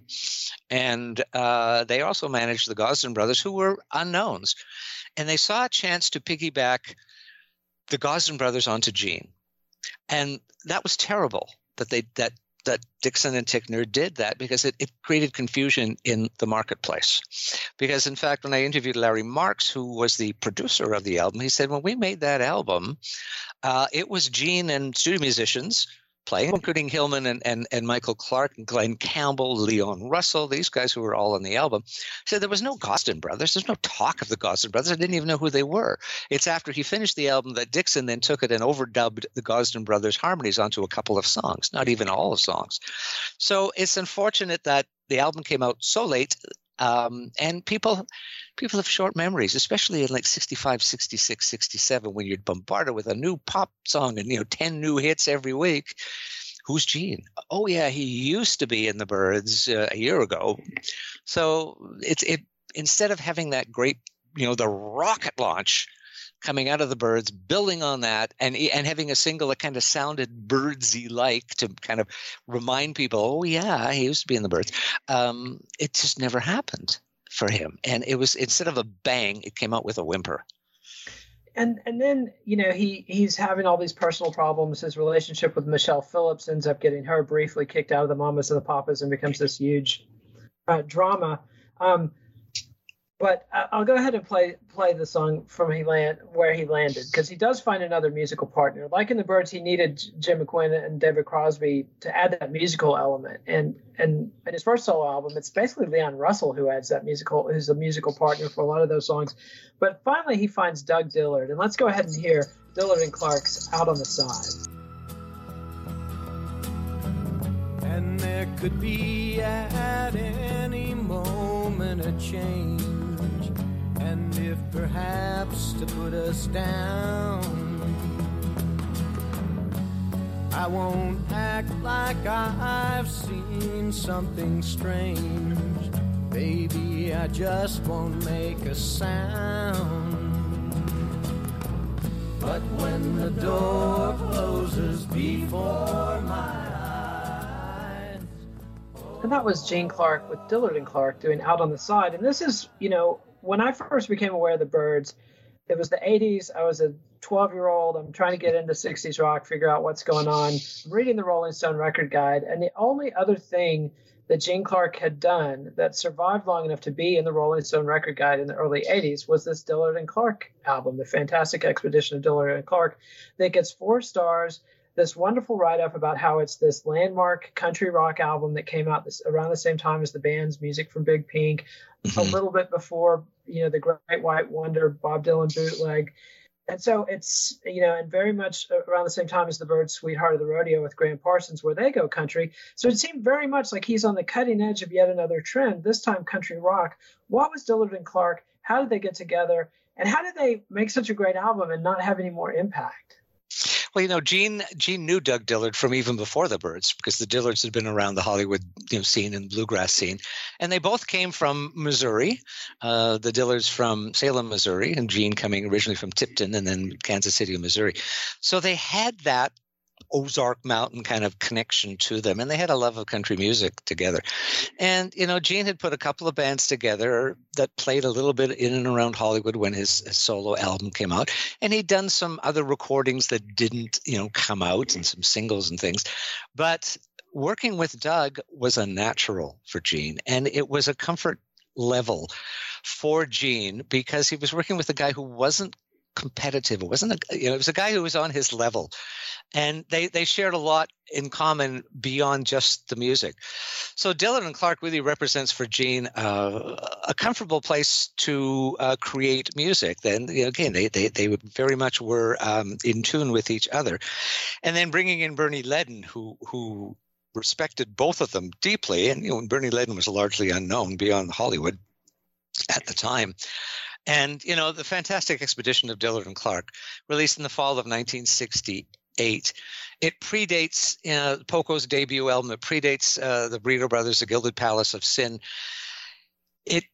and uh, they also managed the Gosden Brothers, who were unknowns. And they saw a chance to piggyback the Gosden Brothers onto Gene, and that was terrible. That they that. that Dixon and Tickner did that because it, it created confusion in the marketplace. Because, in fact, when I interviewed Larry Marks, who was the producer of the album, he said, when we made that album, uh, it was Gene and studio musicians playing, including Hillman and, and, and Michael Clark and Glenn Campbell, Leon Russell, these guys who were all on the album. So there was no Gosden Brothers. There's no talk of the Gosden Brothers. I didn't even know who they were. It's after he finished the album that Dixon then took it and overdubbed the Gosden Brothers harmonies onto a couple of songs, not even all the songs. So it's unfortunate that the album came out so late. Um, and people people have short memories, especially in like sixty-five, sixty-six, sixty-seven, when you're bombarded with a new pop song and, you know, ten new hits every week. Who's Gene? Oh, yeah, he used to be in the Byrds uh, a year ago. So it's it instead of having that great, you know, the rocket launch coming out of the Byrds, building on that, and and having a single that kind of sounded Byrdsy like to kind of remind people, oh yeah, he used to be in the Byrds. Um, it just never happened for him, and it was, instead of a bang, it came out with a whimper. And and then, you know, he he's having all these personal problems. His relationship with Michelle Phillips ends up getting her briefly kicked out of the Mamas and the Papas and becomes this huge uh, drama. Um, But I'll go ahead and play play the song from he land where he landed, because he does find another musical partner. Like in the Byrds, he needed Jim McQueen and David Crosby to add that musical element. And and in his first solo album, it's basically Leon Russell who adds that musical, who's a musical partner for a lot of those songs. But finally, he finds Doug Dillard, and let's go ahead and hear Dillard and Clark's "Out on the Side." And there could be at any moment a change. And if perhaps to put us down, I won't act like I've seen something strange. Baby, I just won't make a sound. But when the door closes before my eyes. And that was Gene Clark with Dillard and Clark doing "Out on the Side." And this is, you know, when I first became aware of the Byrds, it was the eighties. I was a twelve year old. I'm trying to get into sixties rock, figure out what's going on. I'm reading the Rolling Stone record guide. And the only other thing that Gene Clark had done that survived long enough to be in the Rolling Stone record guide in the early eighties was this Dillard and Clark album, The Fantastic Expedition of Dillard and Clark, that gets four stars. This wonderful write-up about how it's this landmark country rock album that came out this, around the same time as the band's Music from Big Pink, mm-hmm. a little bit before, you know, the Great White Wonder, Bob Dylan bootleg. And so it's, you know, and very much around the same time as the Byrds' Sweetheart of the Rodeo with Graham Parsons, where they go country. So it seemed very much like he's on the cutting edge of yet another trend, this time country rock. What was Dillard and Clark? How did they get together? And how did they make such a great album and not have any more impact? Well, you know, Gene Gene knew Doug Dillard from even before the Byrds, because the Dillards had been around the Hollywood, you know, scene and bluegrass scene, and they both came from Missouri. Uh, the Dillards from Salem, Missouri, and Gene coming originally from Tipton and then Kansas City, Missouri. So they had that Ozark Mountain kind of connection to them, and they had a love of country music together. And you know, Gene had put a couple of bands together that played a little bit in and around Hollywood when his, his solo album came out, and he'd done some other recordings that didn't, you know, come out, and some singles and things. But working with Doug was a natural for Gene, and it was a comfort level for Gene because he was working with a guy who wasn't competitive. It wasn't a, you know, it was a guy who was on his level, and they they shared a lot in common beyond just the music. So Dillard and Clark really represents for Gene uh, a comfortable place to uh, create music. Then you know, again, they they they very much were um, in tune with each other, and then bringing in Bernie Leadon, who who respected both of them deeply, and you know, Bernie Leadon was largely unknown beyond Hollywood at the time. And, you know, the Fantastic Expedition of Dillard and Clark, released in the fall of nineteen sixty-eight, it predates you know, Poco's debut album. It predates uh, the Burrito Brothers, The Gilded Palace of Sin. It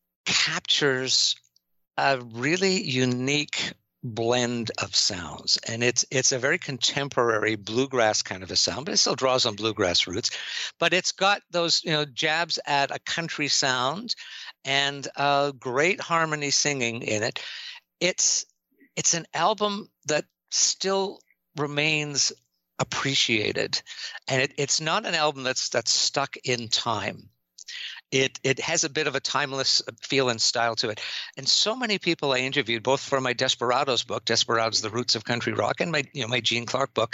captures a really unique blend of sounds, and it's it's a very contemporary bluegrass kind of a sound, but it still draws on bluegrass roots. But it's got those you know jabs at a country sound and uh, great harmony singing in it. It's it's an album that still remains appreciated, and it, it's not an album that's that's stuck in time. It it has a bit of a timeless feel and style to it. And so many people I interviewed, both for my Desperados book, Desperados: The Roots of Country Rock, and my you know my Gene Clark book,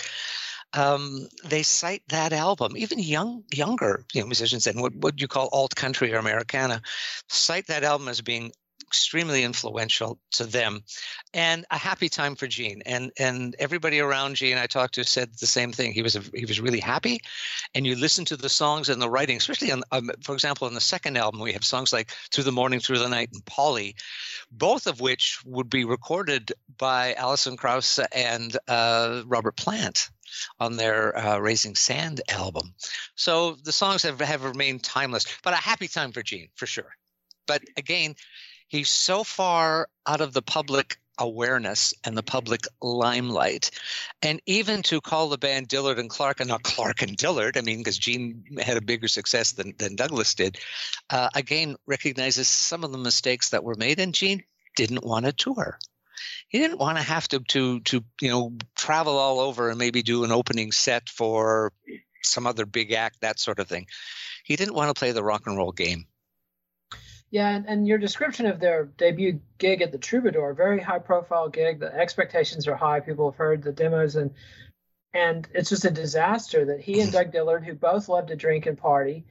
um, they cite that album. Even young younger you know musicians and what what you call alt country or Americana cite that album as being extremely influential to them, and a happy time for Gene. And and everybody around Gene I talked to said the same thing. He was a, he was really happy, and you listen to the songs and the writing, especially on, um, for example, on the second album, we have songs like "Through the Morning, Through the Night" and "Polly," both of which would be recorded by Alison Krauss and uh, Robert Plant on their uh, Raising Sand album. So the songs have, have remained timeless, but a happy time for Gene, for sure. But again, he's so far out of the public awareness and the public limelight. And even to call the band Dillard and Clark, and not Clark and Dillard, I mean, because Gene had a bigger success than, than Douglas did, uh, again, recognizes some of the mistakes that were made, and Gene didn't want to tour. He didn't want to have to, to, to, you know, travel all over and maybe do an opening set for some other big act, that sort of thing. He didn't want to play the rock and roll game. Yeah, and, and your description of their debut gig at the Troubadour, very high-profile gig. The expectations are high. People have heard the demos, and and it's just a disaster that he and Doug Dillard, who both love to drink and party,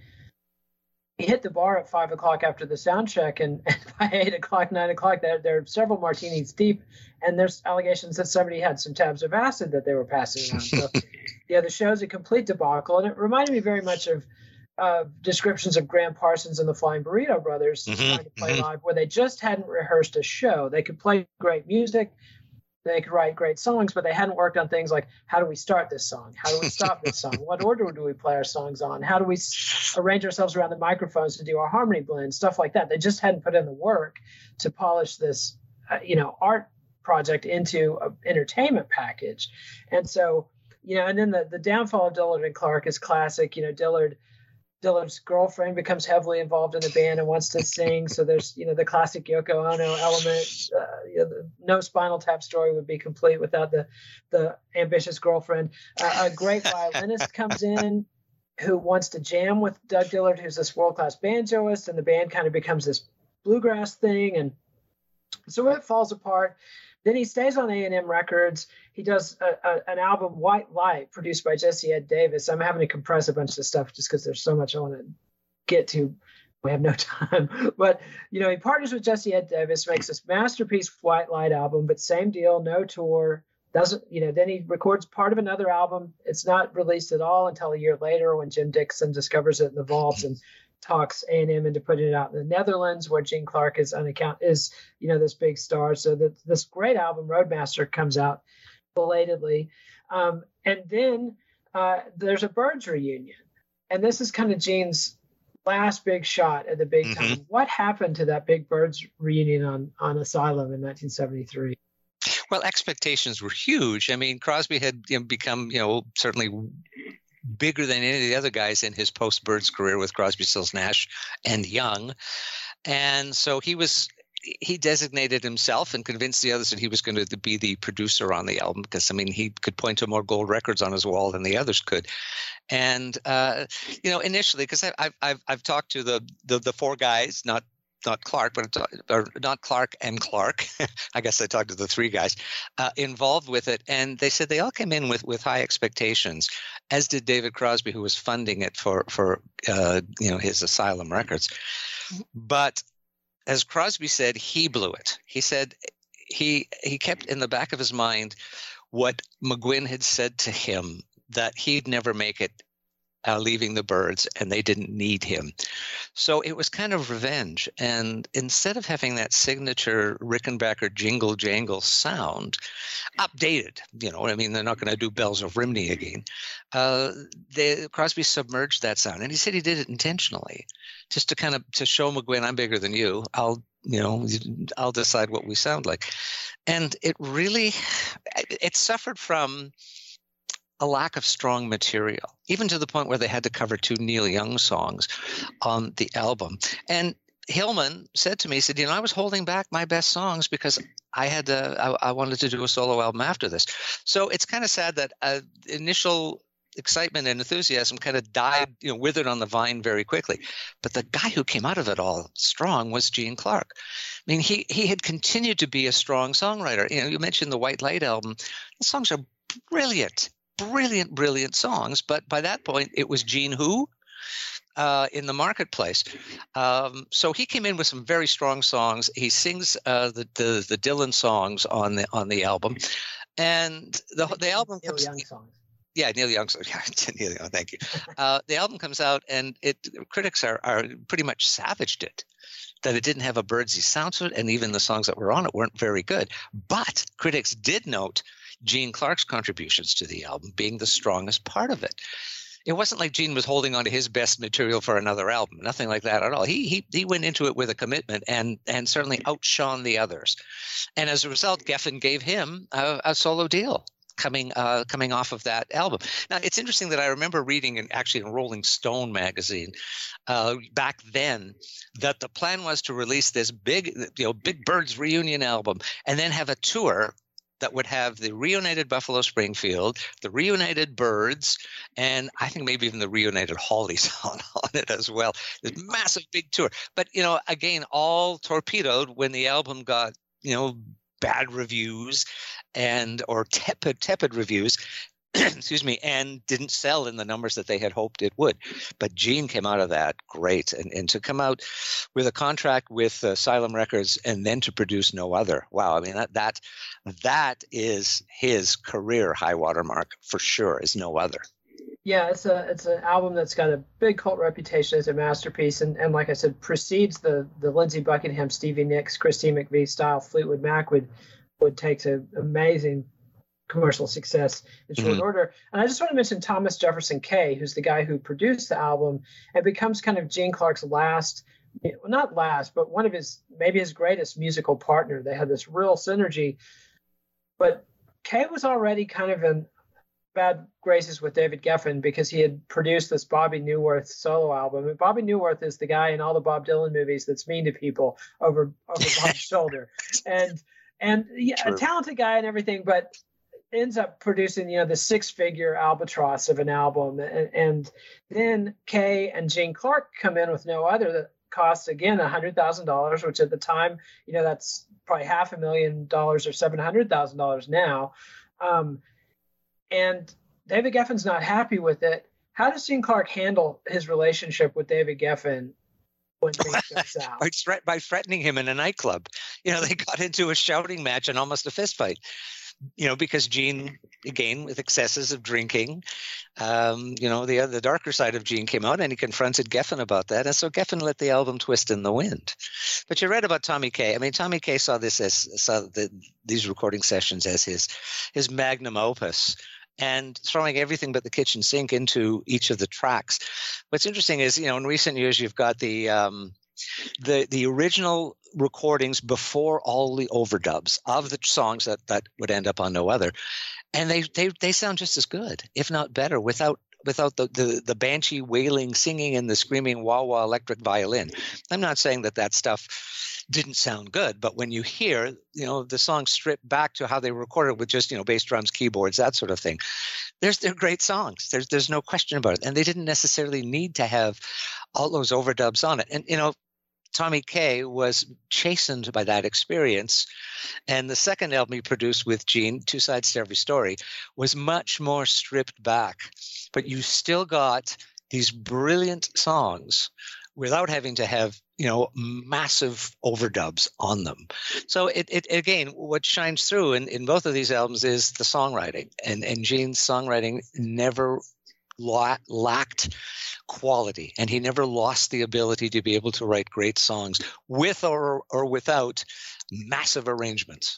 he hit the bar at five o'clock after the sound check, and, and by eight o'clock, nine o'clock, there there are several martinis deep, and there's allegations that somebody had some tabs of acid that they were passing around. So, yeah, the show's a complete debacle, and it reminded me very much of Uh, descriptions of Graham Parsons and the Flying Burrito Brothers mm-hmm, trying to play mm-hmm. live, where they just hadn't rehearsed a show. They could play great music, they could write great songs, but they hadn't worked on things like, how do we start this song? How do we stop this song? What order do we play our songs on? How do we s- arrange ourselves around the microphones to do our harmony blend? Stuff like that. They just hadn't put in the work to polish this, uh, you know, art project into an entertainment package. And so, you know, and then the, the downfall of Dillard and Clark is classic. You know, Dillard Dillard's girlfriend becomes heavily involved in the band and wants to sing. So there's, you know, the classic Yoko Ono element. Uh, you know, the, no Spinal Tap story would be complete without the the ambitious girlfriend. Uh, a great violinist comes in who wants to jam with Doug Dillard, who's this world-class banjoist, and the band kind of becomes this bluegrass thing. And so it falls apart. Then he stays on A and M Records. He does a, a, an album, White Light, produced by Jesse Ed Davis. I'm having to compress a bunch of stuff just because there's so much I want to get to. We have no time. But, you know, he partners with Jesse Ed Davis, makes this masterpiece White Light album, but same deal, no tour. Doesn't, you know, then he records part of another album. It's not released at all until a year later when Jim Dixon discovers it in the vaults and talks A and M into putting it out in the Netherlands, where Gene Clark is unaccount is, you know, this big star. So that this great album, Roadmaster, comes out belatedly. Um, and then uh, there's a Byrds reunion. And this is kind of Gene's last big shot at the big mm-hmm. time. What happened to that big Byrds reunion on, on Asylum in nineteen seventy-three? Well, expectations were huge. I mean, Crosby had you know, become, you know, certainly bigger than any of the other guys in his post-Byrds career with Crosby, Stills, Nash, and Young. And so he was he designated himself and convinced the others that he was going to be the producer on the album because, I mean, he could point to more gold records on his wall than the others could. And, uh, you know, initially, because I've, I've, I've talked to the, the, the four guys, not not Clark, but or not Clark and Clark. I guess I talked to the three guys uh, involved with it, and they said they all came in with, with high expectations, as did David Crosby, who was funding it for for uh, you know his Asylum Records. But as Crosby said, he blew it. He said he he kept in the back of his mind what McGuinn had said to him, that he'd never make it Uh, leaving the Byrds, and they didn't need him. So it was kind of revenge. And instead of having that signature Rickenbacker jingle jangle sound, updated, you know, I mean, they're not going to do Bells of Rhymney again. Uh, they, Crosby submerged that sound, and he said he did it intentionally, just to kind of to show McGuinn, I'm bigger than you. I'll, you know, I'll decide what we sound like. And it really, it suffered from a lack of strong material, even to the point where they had to cover two Neil Young songs on the album. And Hillman said to me, he said, you know, I was holding back my best songs because I had to, I, I wanted to do a solo album after this. So it's kind of sad that uh, initial excitement and enthusiasm kind of died, you know, withered on the vine very quickly. But the guy who came out of it all strong was Gene Clark. I mean, he he had continued to be a strong songwriter. You know, you mentioned the White Light album. The songs are brilliant. Brilliant, brilliant songs, but by that point it was Gene who uh, in the marketplace. Um, so he came in with some very strong songs. He sings uh, the, the the Dylan songs on the on the album, and the the album Neil comes. Young songs. Yeah, Neil Young. Yeah, Neil Young. Thank you. Uh, the album comes out, and it critics are are pretty much savaged it. That it didn't have a Byrdsy sound to it, and even the songs that were on it weren't very good. But critics did note Gene Clark's contributions to the album being the strongest part of it. It wasn't like Gene was holding on to his best material for another album. Nothing like that at all. He he he went into it with a commitment and and certainly outshone the others. And as a result, Geffen gave him a, a solo deal coming uh, coming off of that album. Now, it's interesting that I remember reading in actually in Rolling Stone magazine uh, back then that the plan was to release this big, you know, Big Byrds reunion album and then have a tour that would have the reunited Buffalo Springfield, the reunited Byrds, and I think maybe even the reunited Hollies on, on it as well. This massive big tour. But, you know, again, all torpedoed when the album got, you know, bad reviews and or tepid, tepid reviews, excuse me, and didn't sell in the numbers that they had hoped it would. But Gene came out of that great. And, and to come out with a contract with Asylum Records and then to produce no other. Wow. I mean, that that that is his career high watermark for sure, is no other. Yeah, it's a it's an album that's got a big cult reputation as a masterpiece, and, and like I said, precedes the the Lindsey Buckingham, Stevie Nicks, Christine McVie style Fleetwood Mac would would take to amazing commercial success in short mm-hmm. order. And I just want to mention Thomas Jefferson Kay, who's the guy who produced the album and becomes kind of Gene Clark's last, well, not last, but one of his, maybe his greatest musical partner. They had this real synergy. But Kay was already kind of an bad graces with David Geffen because he had produced this Bobby Newworth solo album. And Bobby Newworth is the guy in all the Bob Dylan movies that's mean to people over over Bob's shoulder. And and yeah, True. a talented guy and everything, but ends up producing, you know, the six-figure albatross of an album. And, and then Kay and Gene Clark come in with No Other that costs, again, one hundred thousand dollars, which at the time, you know, that's probably half a million dollars or seven hundred thousand dollars now. Um, and David Geffen's not happy with it. How does Gene Clark handle his relationship with David Geffen when things goes out? by, threat, by threatening him in a nightclub. You know, they got into a shouting match and almost a fist fight. You know, because Gene, again, with excesses of drinking, um, you know, the the darker side of Gene came out, and he confronted Geffen about that. And so Geffen let the album twist in the wind. But you read about Tommy Kaye. I mean, Tommy Kaye saw this as saw the, these recording sessions as his his magnum opus, and throwing everything but the kitchen sink into each of the tracks. What's interesting is, you know, in recent years, you've got the um, the the original recordings before all the overdubs of the songs that, that would end up on No Other. And they, they, they sound just as good, if not better, without without the, the, the banshee wailing, singing, and the screaming wah-wah electric violin. I'm not saying that that stuff didn't sound good, but when you hear, you know, the song stripped back to how they were recorded with just, you know, bass drums, keyboards, that sort of thing, there's they're great songs. There's there's no question about it. And they didn't necessarily need to have all those overdubs on it. And, you know, Tommy Kaye was chastened by that experience. And the second album he produced with Gene, Two Sides to Every Story, was much more stripped back. But you still got these brilliant songs without having to have, you know, massive overdubs on them. So it, it again, what shines through in, in both of these albums is the songwriting. And, and Gene's songwriting never la- lacked quality, and he never lost the ability to be able to write great songs with or or without massive arrangements.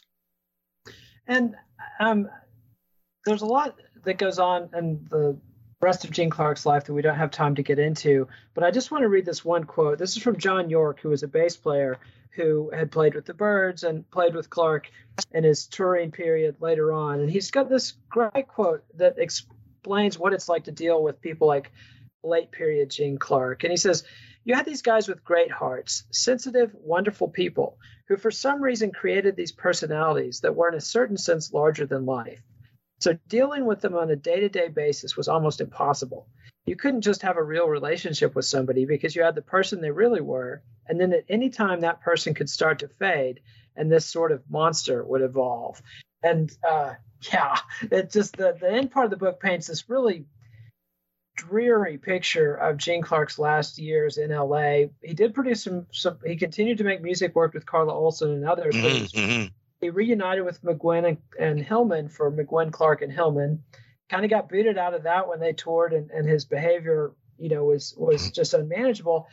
And um, there's a lot that goes on in the rest of Gene Clark's life that we don't have time to get into, but I just want to read this one quote. This is from John York, who was a bass player who had played with the Byrds and played with Clark in his touring period later on. And he's got this great quote that explains what it's like to deal with people like late period Gene Clark. And he says, "You had these guys with great hearts, sensitive, wonderful people who for some reason created these personalities that were in a certain sense larger than life. So dealing with them on a day-to-day basis was almost impossible. You couldn't just have a real relationship with somebody because you had the person they really were, and then at any time that person could start to fade and this sort of monster would evolve." And uh, yeah, it just the, the end part of the book paints this really dreary picture of Gene Clark's last years in L A. He did produce some, some he continued to make music, worked with Carla Olson and others. Mm-hmm. He reunited with McGuinn and, and Hillman for McGuinn, Clark, and Hillman. Kind of got booted out of that when they toured, and, and his behavior, you know, was was just unmanageable.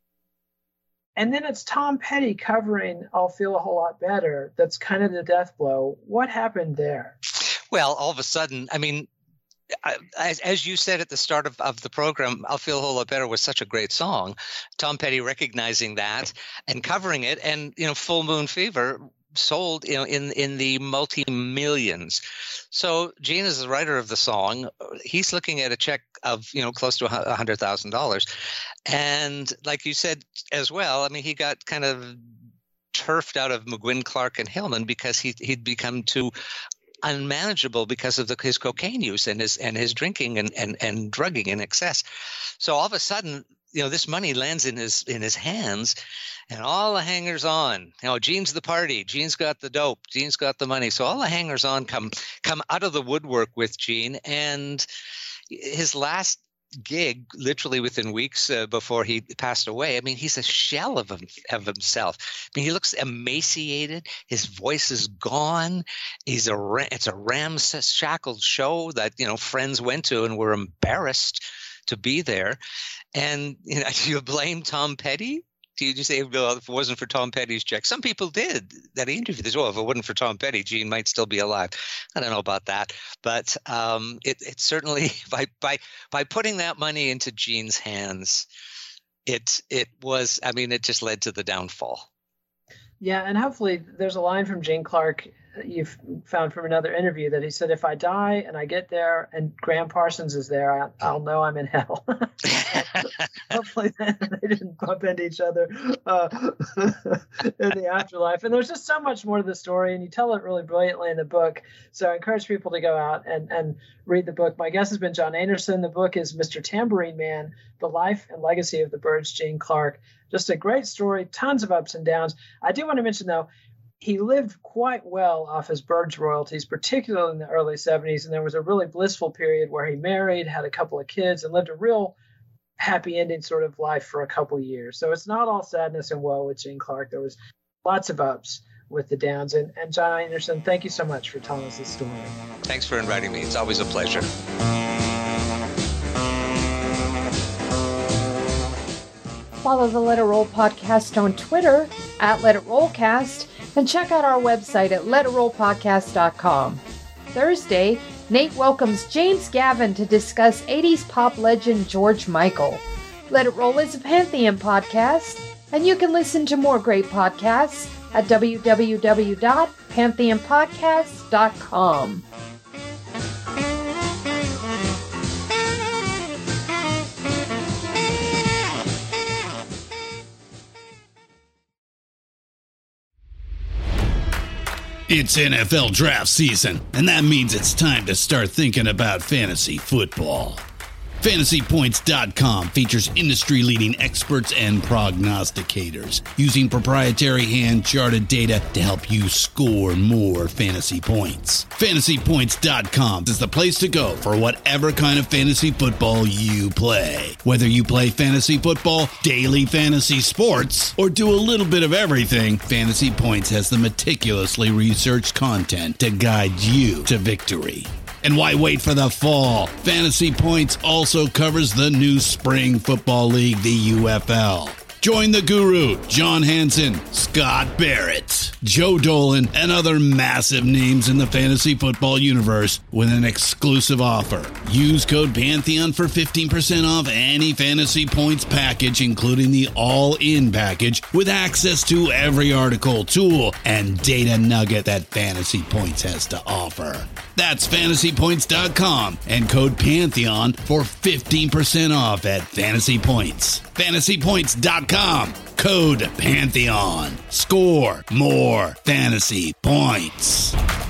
And then it's Tom Petty covering "I'll Feel a Whole Lot Better." That's kind of the death blow. What happened there? Well, all of a sudden, I mean, As, as you said at the start of, of the program, "I'll Feel a Whole Lot Better" was such a great song. Tom Petty recognizing that and covering it, and, you know, Full Moon Fever sold, you know, in in the multi-millions. So Gene is the writer of the song. He's looking at a check of, you know, close to a hundred thousand dollars. And like you said as well, I mean, he got kind of turfed out of McGuinn, Clark, and Hillman because he he'd become too unmanageable because of the, his cocaine use and his and his drinking and, and and drugging in excess. So all of a sudden, you know, this money lands in his in his hands, and all the hangers on. You know, Gene's the party. Gene's got the dope. Gene's got the money. So all the hangers on come come out of the woodwork with Gene. And his last gig, literally within weeks uh, before he passed away, I mean, he's a shell of him, of himself. I mean, he looks emaciated. His voice is gone. He's a it's a ramshackled show that, you know, friends went to and were embarrassed to be there. And, you know, do you blame Tom Petty? Do you just say, well, if it wasn't for Tom Petty's check? Some people did that he interviewed as well. If it wasn't for Tom Petty, Gene might still be alive. I don't know about that. But um, it, it certainly, by by by putting that money into Gene's hands, it it was, I mean, it just led to the downfall. Yeah, and hopefully there's a line from Gene Clark you've found from another interview that he said, if I die and I get there and Graham Parsons is there, I, I'll know I'm in hell. Hopefully they didn't bump into each other uh, in the afterlife. And there's just so much more to the story, and you tell it really brilliantly in the book. So I encourage people to go out and, and read the book. My guest has been John Anderson. The book is Mister Tambourine Man, The Life and Legacy of the Byrds, Gene Clark. Just a great story, tons of ups and downs. I do want to mention, though, he lived quite well off his Byrds royalties, particularly in the early seventies. And there was a really blissful period where he married, had a couple of kids, and lived a real happy ending sort of life for a couple of years. So it's not all sadness and woe with Gene Clark. There was lots of ups with the downs. And, and John Anderson, thank you so much for telling us this story. Thanks for inviting me. It's always a pleasure. Follow the Let It Roll podcast on Twitter at Let It Rollcast, and check out our website at let it roll podcast dot com. Thursday, Nate welcomes James Gavin to discuss eighties pop legend George Michael. Let It Roll is a Pantheon podcast, and you can listen to more great podcasts at w w w dot pantheon podcast dot com. It's N F L draft season, and that means it's time to start thinking about fantasy football. Fantasy Points dot com features industry-leading experts and prognosticators using proprietary hand-charted data to help you score more fantasy points. Fantasy Points dot com is the place to go for whatever kind of fantasy football you play. Whether you play fantasy football, daily fantasy sports, or do a little bit of everything, Fantasy Points has the meticulously researched content to guide you to victory. And why wait for the fall? Fantasy Points also covers the new spring football league, the U F L. Join the guru, John Hansen, Scott Barrett, Joe Dolan, and other massive names in the fantasy football universe with an exclusive offer. Use code Pantheon for fifteen percent off any Fantasy Points package, including the all-in package, with access to every article, tool, and data nugget that Fantasy Points has to offer. That's Fantasy Points dot com and code Pantheon for fifteen percent off at Fantasy Points. Fantasy Points dot com, code Pantheon. Score more fantasy points.